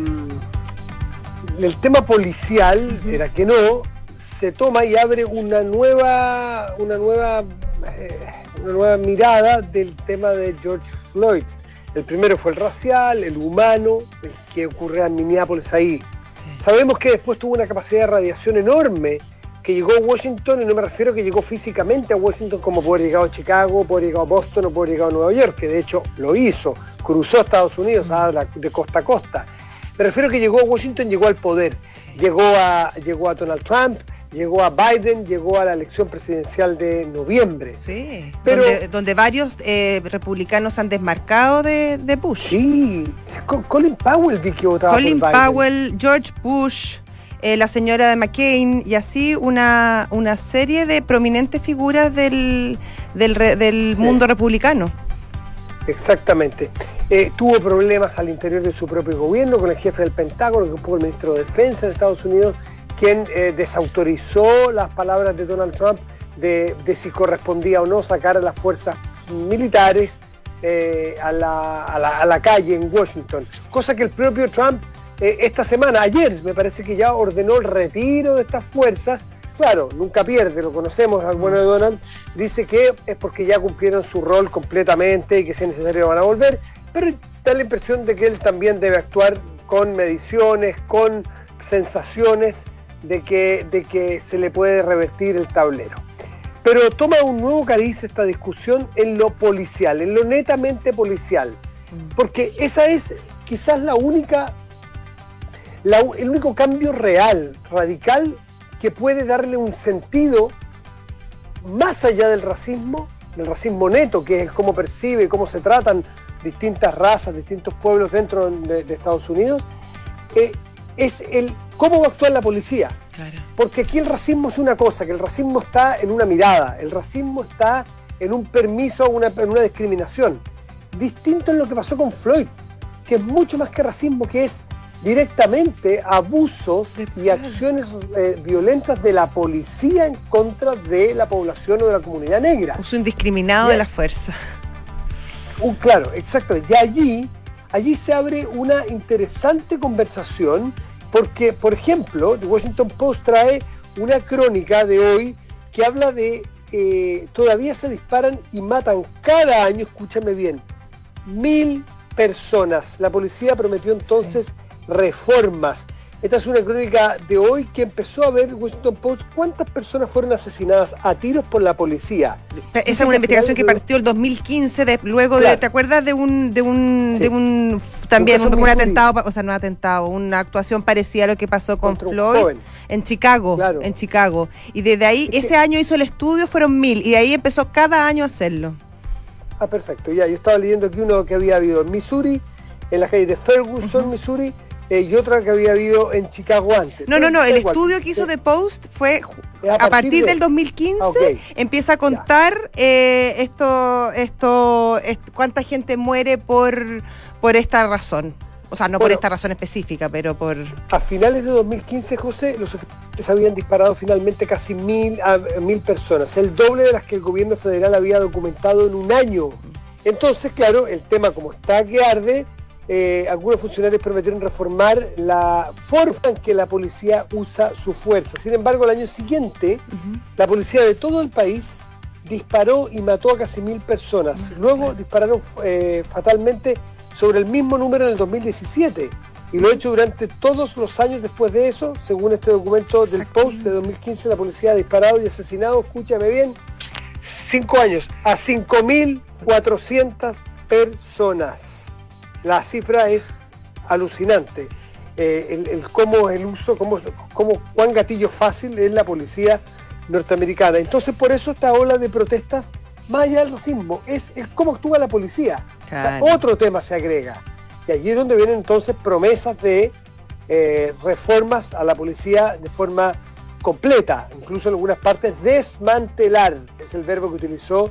el tema policial, uh-huh. era que no, se toma y abre una nueva, una nueva, eh, una nueva mirada del tema de George Floyd. El primero fue el racial, el humano, el que ocurrió en Minneapolis ahí. Sí. Sabemos que después tuvo una capacidad de radiación enorme, que llegó a Washington, y no me refiero a que llegó físicamente a Washington como puede haber llegado a Chicago, puede haber llegado a Boston o puede haber llegado a Nueva York, que de hecho lo hizo, cruzó Estados Unidos de costa a costa. Me refiero a que llegó a Washington, llegó al poder, llegó a, llegó a Donald Trump, llegó a Biden, llegó a la elección presidencial de noviembre. Sí, pero donde, donde varios eh, republicanos han desmarcado de, de Bush. Sí, Colin Powell vi que votaba Colin por Biden. Powell, George Bush, eh, la señora de McCain, y así una, una serie de prominentes figuras del, del, del sí. mundo republicano. Exactamente. Eh, tuvo problemas al interior de su propio gobierno con el jefe del Pentágono, que fue el ministro de Defensa de Estados Unidos, quien eh, desautorizó las palabras de Donald Trump de, de si correspondía o no sacar a las fuerzas militares eh, a, la, a, la, a la calle en Washington. Cosa que el propio Trump eh, esta semana, ayer, me parece que ya ordenó el retiro de estas fuerzas. Claro, nunca pierde, lo conocemos al bueno de Donald, dice que es porque ya cumplieron su rol completamente y que si es necesario van a volver, pero da la impresión de que él también debe actuar con mediciones, con sensaciones de que, de que se le puede revertir el tablero. Pero toma un nuevo cariz esta discusión en lo policial, en lo netamente policial, porque esa es quizás la única, la, el único cambio real, radical, que puede darle un sentido más allá del racismo, del racismo neto, que es cómo percibe, cómo se tratan distintas razas, distintos pueblos dentro de, de Estados Unidos, eh, es el cómo va a actuar la policía. Claro. Porque aquí el racismo es una cosa, que el racismo está en una mirada, el racismo está en un permiso, una, en una discriminación. Distinto en lo que pasó con Floyd, que es mucho más que racismo, que es directamente abusos y acciones eh, violentas de la policía en contra de la población o de la comunidad negra. Uso indiscriminado de la fuerza. Uh, claro, exactamente. Y allí, allí se abre una interesante conversación porque, por ejemplo, The Washington Post trae una crónica de hoy que habla de eh, todavía se disparan y matan cada año, escúchame bien, mil personas. La policía prometió entonces sí. reformas. Esta es una crónica de hoy que empezó a ver The Washington Post cuántas personas fueron asesinadas a tiros por la policía. Esa es una investigación que partió el dos mil quince, de, luego claro. de, ¿te acuerdas de un, de un, sí. de un también un, un atentado, o sea, no atentado, una actuación parecida a lo que pasó con Contra Floyd en Chicago, claro. en Chicago. Y desde ahí, es ese que, año hizo el estudio, fueron mil, y de ahí empezó cada año a hacerlo. Ah, perfecto. Ya, yo estaba leyendo aquí uno que había habido en Missouri, en la calle de Ferguson, uh-huh. Missouri, eh, y otra que había habido en Chicago antes. No, no, no, el igual. estudio que hizo The Post fue a, a partir, partir de... del dos mil quince, okay. Empieza a contar eh, esto, esto, esto, cuánta gente muere por, por esta razón. O sea, no bueno, por esta razón específica, pero por... A finales de dos mil quince, José, los oficiales habían disparado finalmente casi mil, a, a mil personas, el doble de las que el gobierno federal había documentado en un año. Entonces, claro, el tema como está que arde, eh, algunos funcionarios prometieron reformar la forma en que la policía usa su fuerza. Sin embargo, al año siguiente, uh-huh. la policía de todo el país disparó y mató a casi mil personas. Uh-huh. Luego dispararon eh, fatalmente sobre el mismo número en el dos mil diecisiete, y lo ha hecho durante todos los años después de eso. Según este documento del Post de dos mil quince, la policía ha disparado y asesinado, escúchame bien, cinco años, a cinco mil cuatrocientas personas. La cifra es alucinante. Eh, el, el cómo el uso, cómo, cómo, cuán gatillo fácil es la policía norteamericana. Entonces, por eso esta ola de protestas, más allá del racismo, es, es cómo actúa la policía. Claro. O sea, otro tema se agrega. Y allí es donde vienen entonces promesas de eh, reformas a la policía de forma completa, incluso en algunas partes desmantelar, es el verbo que utilizó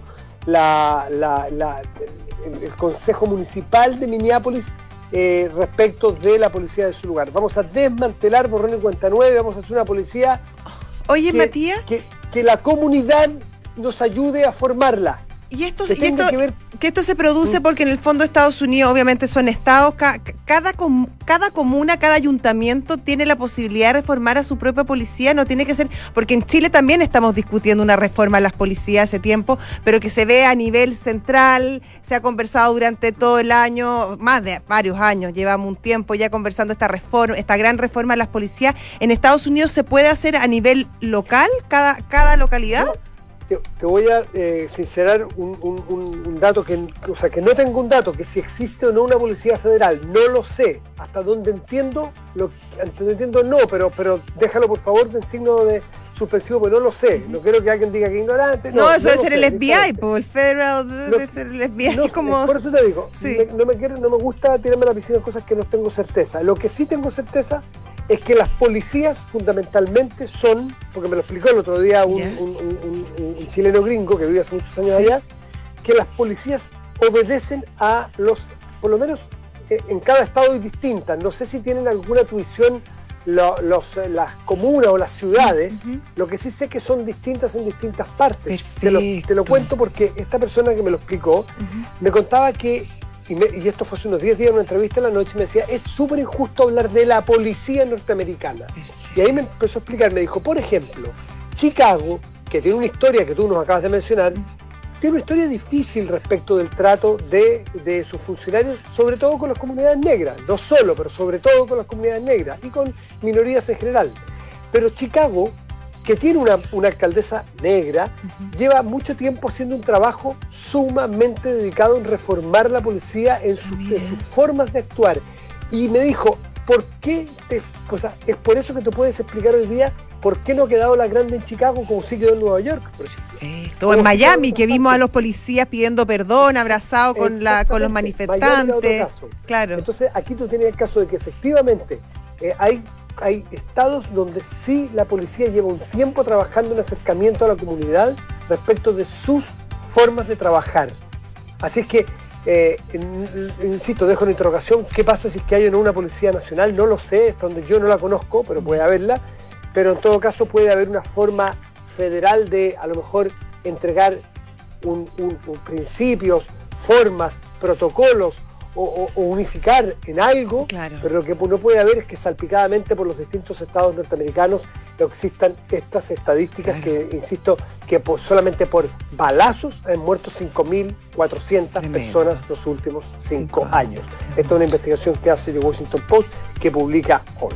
la, la, la, el, el Consejo Municipal de Minneapolis eh, respecto de la policía de su lugar. Vamos a desmantelar borrón y cuenta nueve, vamos a hacer una policía Oye, que, Matías, que, que la comunidad nos ayude a formarla. Y esto, que, y esto que, ver... que esto se produce porque en el fondo Estados Unidos obviamente son estados, ca, cada, com, cada comuna, cada ayuntamiento tiene la posibilidad de reformar a su propia policía, no tiene que ser, porque en Chile también estamos discutiendo una reforma a las policías hace tiempo, pero que se ve a nivel central, se ha conversado durante todo el año, más de varios años, llevamos un tiempo ya conversando esta reforma, esta gran reforma a las policías. En Estados Unidos se puede hacer a nivel local, cada, cada localidad. No. Te, te voy a eh, sincerar un, un, un dato, que, o sea, que no tengo un dato, que si existe o no una policía federal, no lo sé. Hasta donde entiendo, lo, hasta donde entiendo no, pero, pero déjalo por favor en signo de suspensivo, pero no lo sé. No quiero que alguien diga que es ignorante. No, no eso no debe ser el F B I, pues, el Federal, no, debe ser el F B I. No, como... Por eso te digo, sí. me, no, me quiero, no me gusta tirarme a la piscina en cosas que no tengo certeza. Lo que sí tengo certeza es que las policías fundamentalmente son, porque me lo explicó el otro día un, yeah. un, un, un, un chileno gringo que vive hace muchos años sí. allá, que las policías obedecen a los, por lo menos eh, en cada estado es distinta. No sé si tienen alguna tuición lo, los, las comunas o las ciudades, uh-huh. Lo que sí sé que son distintas en distintas partes. Te lo, te lo cuento porque esta persona que me lo explicó uh-huh. me contaba que, Y, me, y esto fue hace unos diez días en una entrevista en la noche, me decía, es súper injusto hablar de la policía norteamericana. Y ahí me empezó a explicar, me dijo, por ejemplo, Chicago, que tiene una historia que tú nos acabas de mencionar, tiene una historia difícil respecto del trato de, de sus funcionarios, sobre todo con las comunidades negras, no solo, pero sobre todo con las comunidades negras y con minorías en general. Pero Chicago, que tiene una, una alcaldesa negra, uh-huh. lleva mucho tiempo haciendo un trabajo sumamente dedicado en reformar la policía en, su, en sus formas de actuar. Y me dijo, ¿por qué? Te, o sea, es por eso que te puedes explicar hoy día por qué no ha quedado la grande en Chicago como sí quedó en Nueva York, por ejemplo. Sí, o en Miami, que vimos a los policías pidiendo perdón, abrazados con, la, con los manifestantes. Claro. Entonces, aquí tú tienes el caso de que efectivamente eh, hay Hay estados donde sí la policía lleva un tiempo trabajando en acercamiento a la comunidad respecto de sus formas de trabajar. Así es que, eh, insisto, dejo una interrogación, ¿qué pasa si es que hay o no una policía nacional? No lo sé, hasta donde yo no la conozco, pero puede haberla, pero en todo caso puede haber una forma federal de a lo mejor entregar un, un, un principios, formas, protocolos, O, o, o unificar en algo, claro. Pero lo que no puede haber es que salpicadamente por los distintos estados norteamericanos existan estas estadísticas, claro. Que, insisto, que por, solamente por balazos han muerto cinco mil cuatrocientas personas los últimos cinco años. Esta es una investigación que hace The Washington Post, que publica hoy.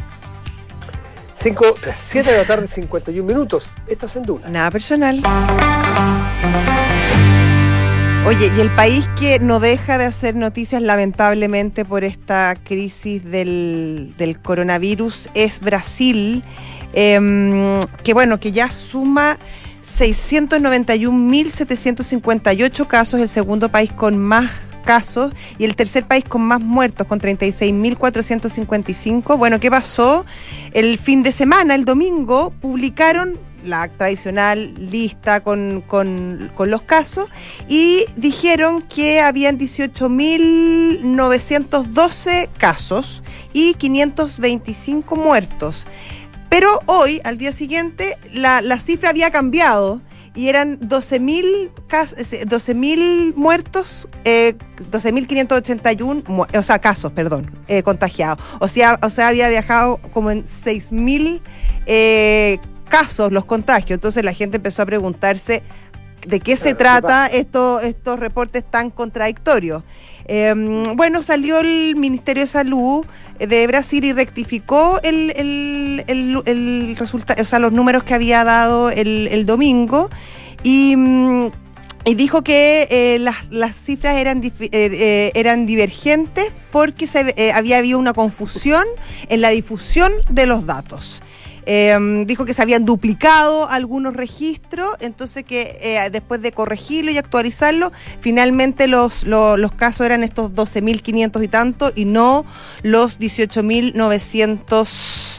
siete de la tarde, cincuenta y un minutos. Esta es en Duna. Nada personal. Oye, y el país que no deja de hacer noticias lamentablemente por esta crisis del, del coronavirus es Brasil, eh, que bueno, que ya suma seiscientos noventa y un mil setecientos cincuenta y ocho casos, el segundo país con más casos y el tercer país con más muertos, con treinta y seis mil cuatrocientos cincuenta y cinco. Bueno, ¿qué pasó? El fin de semana, el domingo, publicaron la tradicional lista con, con, con los casos y dijeron que habían dieciocho mil novecientos doce casos y quinientos veinticinco muertos. Pero hoy, al día siguiente, la, la cifra había cambiado y eran doce mil muertos, eh, doce mil quinientos ochenta y uno, o sea, casos, perdón, eh, contagiados. O sea, o sea, había viajado como en seis mil eh, casos los contagios. Entonces la gente empezó a preguntarse de qué se trata esto, estos reportes tan contradictorios. Eh, bueno, salió el Ministerio de Salud de Brasil y rectificó el, el, el, el resultado, o sea, los números que había dado el, el domingo y, y dijo que eh, las, las cifras eran, eh, eh, eran divergentes porque se, eh, había habido una confusión en la difusión de los datos. Eh, dijo que se habían duplicado algunos registros, entonces que eh, después de corregirlo y actualizarlo, finalmente los, los, los casos eran estos doce mil quinientos y tanto y no los dieciocho mil novecientos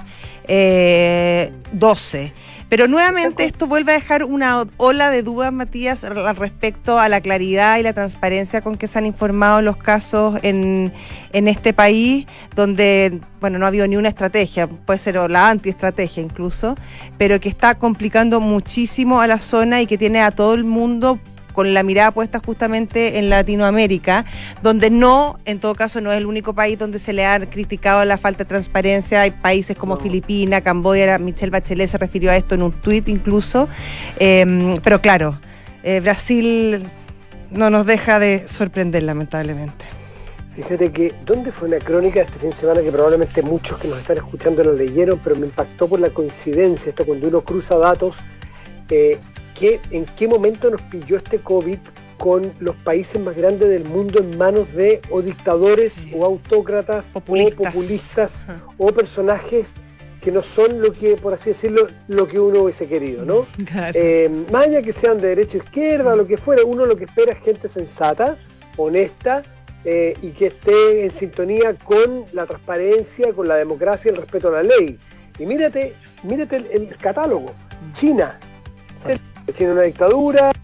doce. Pero nuevamente esto vuelve a dejar una ola de dudas, Matías, al respecto a la claridad y la transparencia con que se han informado los casos en, en este país, donde, bueno, no ha habido ni una estrategia, puede ser o la antiestrategia incluso, pero que está complicando muchísimo a la zona y que tiene a todo el mundo con la mirada puesta justamente en Latinoamérica, donde no, en todo caso, no es el único país donde se le ha criticado la falta de transparencia. Hay países como no. Filipinas, Camboya, Michelle Bachelet se refirió a esto en un tuit incluso, eh, pero claro, eh, Brasil no nos deja de sorprender, lamentablemente. Fíjate que, ¿dónde fue una crónica este fin de semana que probablemente muchos que nos están escuchando lo leyeron, pero me impactó por la coincidencia, esto cuando uno cruza datos, eh, que en qué momento nos pilló este COVID con los países más grandes del mundo en manos de o dictadores sí. o autócratas populistas. o populistas Ajá. o personajes que no son lo que, por así decirlo, lo que uno hubiese querido, ¿no? Claro. Eh, más allá que sean de derecha o izquierda, lo que fuera, uno lo que espera es gente sensata, honesta, eh, y que esté en sintonía con la transparencia, con la democracia y el respeto a la ley. Y mírate, mírate el, el catálogo. China. Sí. China es una dictadura,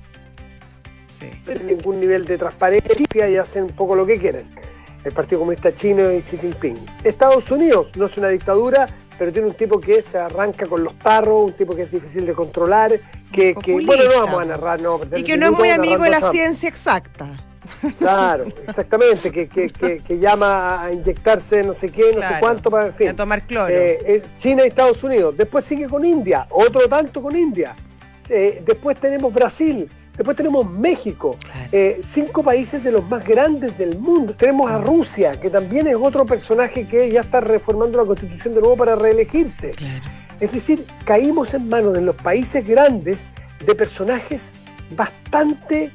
sí. ningún nivel de transparencia y hacen un poco lo que quieren. El Partido Comunista Chino y Xi Jinping. Estados Unidos no es una dictadura, pero tiene un tipo que se arranca con los tarros, un tipo que es difícil de controlar, que, que bueno, no vamos a narrar, no. Y que no es muy amigo de la Trump. Ciencia exacta. Claro, exactamente, que, que, que, que llama a inyectarse no sé qué, no claro, sé cuánto, para, en fin. A tomar cloro. Eh, China y Estados Unidos. Después sigue con India, otro tanto con India. Eh, después tenemos Brasil, después tenemos México, claro. eh, cinco países de los más grandes del mundo. Tenemos a Rusia, que también es otro personaje que ya está reformando la constitución de nuevo para reelegirse. Claro. Es decir, caímos en manos de los países grandes de personajes bastante,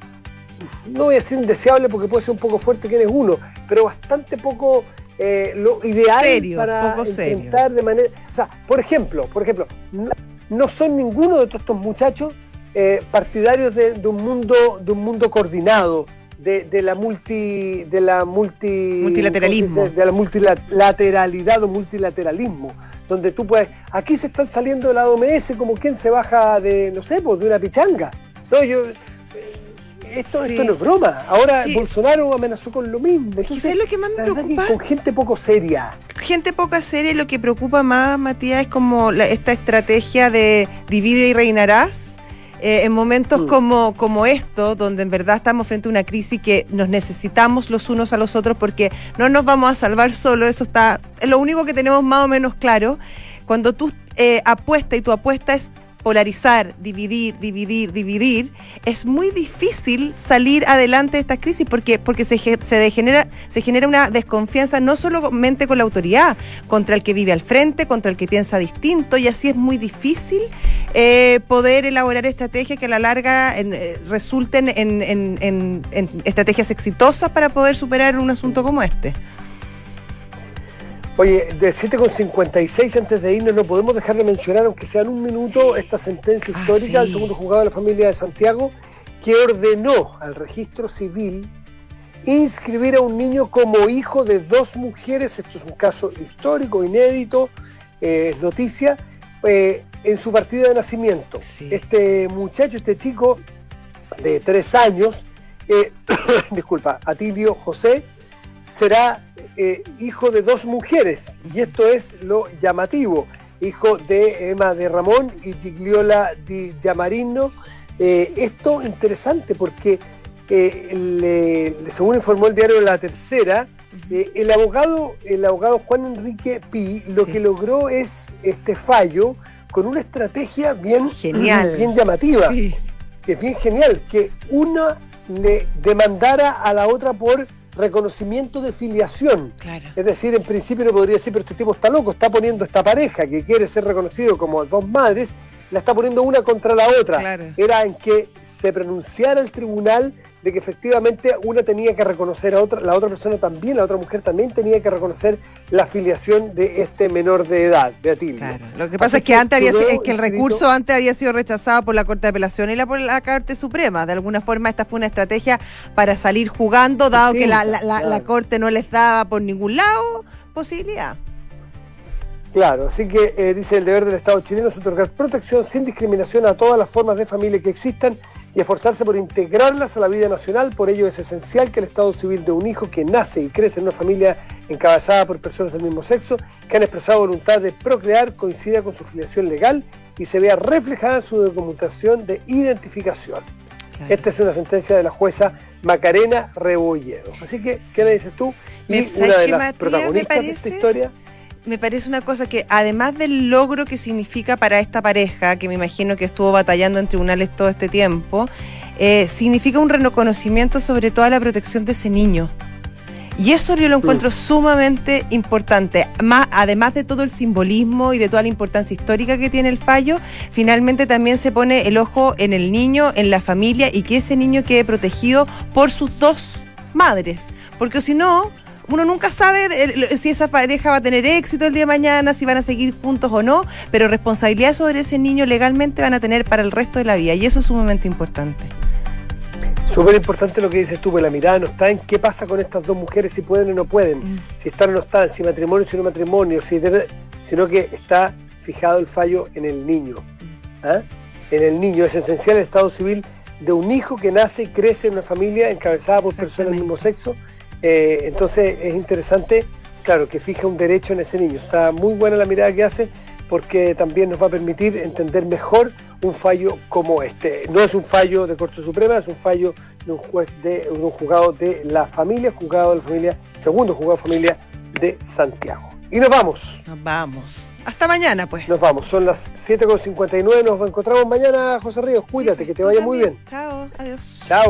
no voy a decir indeseable porque puede ser un poco fuerte quién es uno, pero bastante poco eh, lo ideal serio, para poco intentar serio. de manera, o sea, por ejemplo, por ejemplo, no, no son ninguno de todos estos muchachos eh, partidarios de, de un mundo de un mundo coordinado, de, de la multi de la multi multilateralismo, de la multilateralidad o multilateralismo, donde tú puedes, aquí se están saliendo de la O M S como quien se baja de, no sé, pues de una pichanga. No, yo Esto, sí. esto no es broma. Ahora sí, Bolsonaro sí. amenazó con lo mismo. Entonces, es lo que más me preocupa. Con gente poco seria. Gente poco seria, y lo que preocupa más, Matías, es como la, esta estrategia de divide y reinarás. Eh, en momentos mm. como, como estos, donde en verdad estamos frente a una crisis que nos necesitamos los unos a los otros porque no nos vamos a salvar solo, eso está, es lo único que tenemos más o menos claro. Cuando tú eh, apuestas y tu apuesta es polarizar, dividir, dividir, dividir, es muy difícil salir adelante de esta crisis porque, porque se, se, degenera, se genera una desconfianza no solamente con la autoridad, contra el que vive al frente, contra el que piensa distinto, y así es muy difícil eh, poder elaborar estrategias que a la larga en, eh, resulten en, en, en, en estrategias exitosas para poder superar un asunto como este. Oye, de siete con cincuenta y seis, antes de irnos, no podemos dejar de mencionar, aunque sea en un minuto, esta sentencia histórica ah, sí. del segundo juzgado de la familia de Santiago, que ordenó al registro civil inscribir a un niño como hijo de dos mujeres. Esto es un caso histórico, inédito, eh, es noticia, eh, en su partida de nacimiento. Sí. Este muchacho, este chico de tres años, eh, disculpa, Atilio José, será eh, hijo de dos mujeres, y esto es lo llamativo, hijo de Emma de Ramón y Gigliola Di Giamarino. Eh, esto interesante porque, eh, le, según informó el diario La Tercera, eh, el abogado el abogado Juan Enrique Pi lo sí. que logró es este fallo con una estrategia bien, genial. bien llamativa, sí. que es bien genial, que una le demandara a la otra por reconocimiento de filiación. Claro. Es decir, en principio no podría decir, pero este tipo está loco, está poniendo esta pareja que quiere ser reconocido como dos madres, la está poniendo una contra la otra. Claro. Era en que se pronunciara el tribunal de que efectivamente una tenía que reconocer a otra, la otra persona también, la otra mujer también tenía que reconocer la filiación de este menor de edad, de Atilio. Claro. Lo que pasa Así es que, que antes había es que el recurso antes había sido rechazado por la Corte de Apelación y la por la Corte Suprema. De alguna forma esta fue una estrategia para salir jugando, dado sí, que la, la, la, claro. la Corte no les daba por ningún lado posibilidad. Claro, así que eh, dice el deber del Estado chileno es otorgar protección sin discriminación a todas las formas de familia que existan y esforzarse por integrarlas a la vida nacional. Por ello es esencial que el estado civil de un hijo que nace y crece en una familia encabezada por personas del mismo sexo que han expresado voluntad de procrear coincida con su filiación legal y se vea reflejada en su documentación de identificación. Claro. Esta es una sentencia de la jueza Macarena Rebolledo. Así que, sí. ¿qué me dices tú? Y una de las Matías, protagonistas de esta historia... Me parece una cosa que, además del logro que significa para esta pareja, que me imagino que estuvo batallando en tribunales todo este tiempo, eh, significa un reconocimiento sobre toda la protección de ese niño. Y eso yo lo encuentro sí. sumamente importante. Más, además de todo el simbolismo y de toda la importancia histórica que tiene el fallo, finalmente también se pone el ojo en el niño, en la familia, y que ese niño quede protegido por sus dos madres. Porque si no... uno nunca sabe si esa pareja va a tener éxito el día de mañana, si van a seguir juntos o no, pero responsabilidad sobre ese niño legalmente van a tener para el resto de la vida, y eso es sumamente importante. Súper importante lo que dices tú, porque la mirada no está en qué pasa con estas dos mujeres, si pueden o no pueden, mm. si están o no están, si matrimonio o no matrimonio, si, sino que está fijado el fallo en el niño. ¿Ah? En el niño es esencial el estado civil de un hijo que nace y crece en una familia encabezada por personas del mismo sexo. Eh, entonces es interesante, claro, que fija un derecho en ese niño. Está muy buena la mirada que hace, porque también nos va a permitir entender mejor un fallo como este. No es un fallo de Corte Suprema, es un fallo de un juez de, de un juzgado de la familia, juzgado de la familia, segundo juzgado de familia de Santiago. Y nos vamos. Nos vamos. Hasta mañana, pues. Nos vamos. Son las siete con cincuenta y nueve. Nos encontramos mañana, José Ríos. Cuídate, sí, que te vaya también. Muy bien. Chao. Adiós. Chao.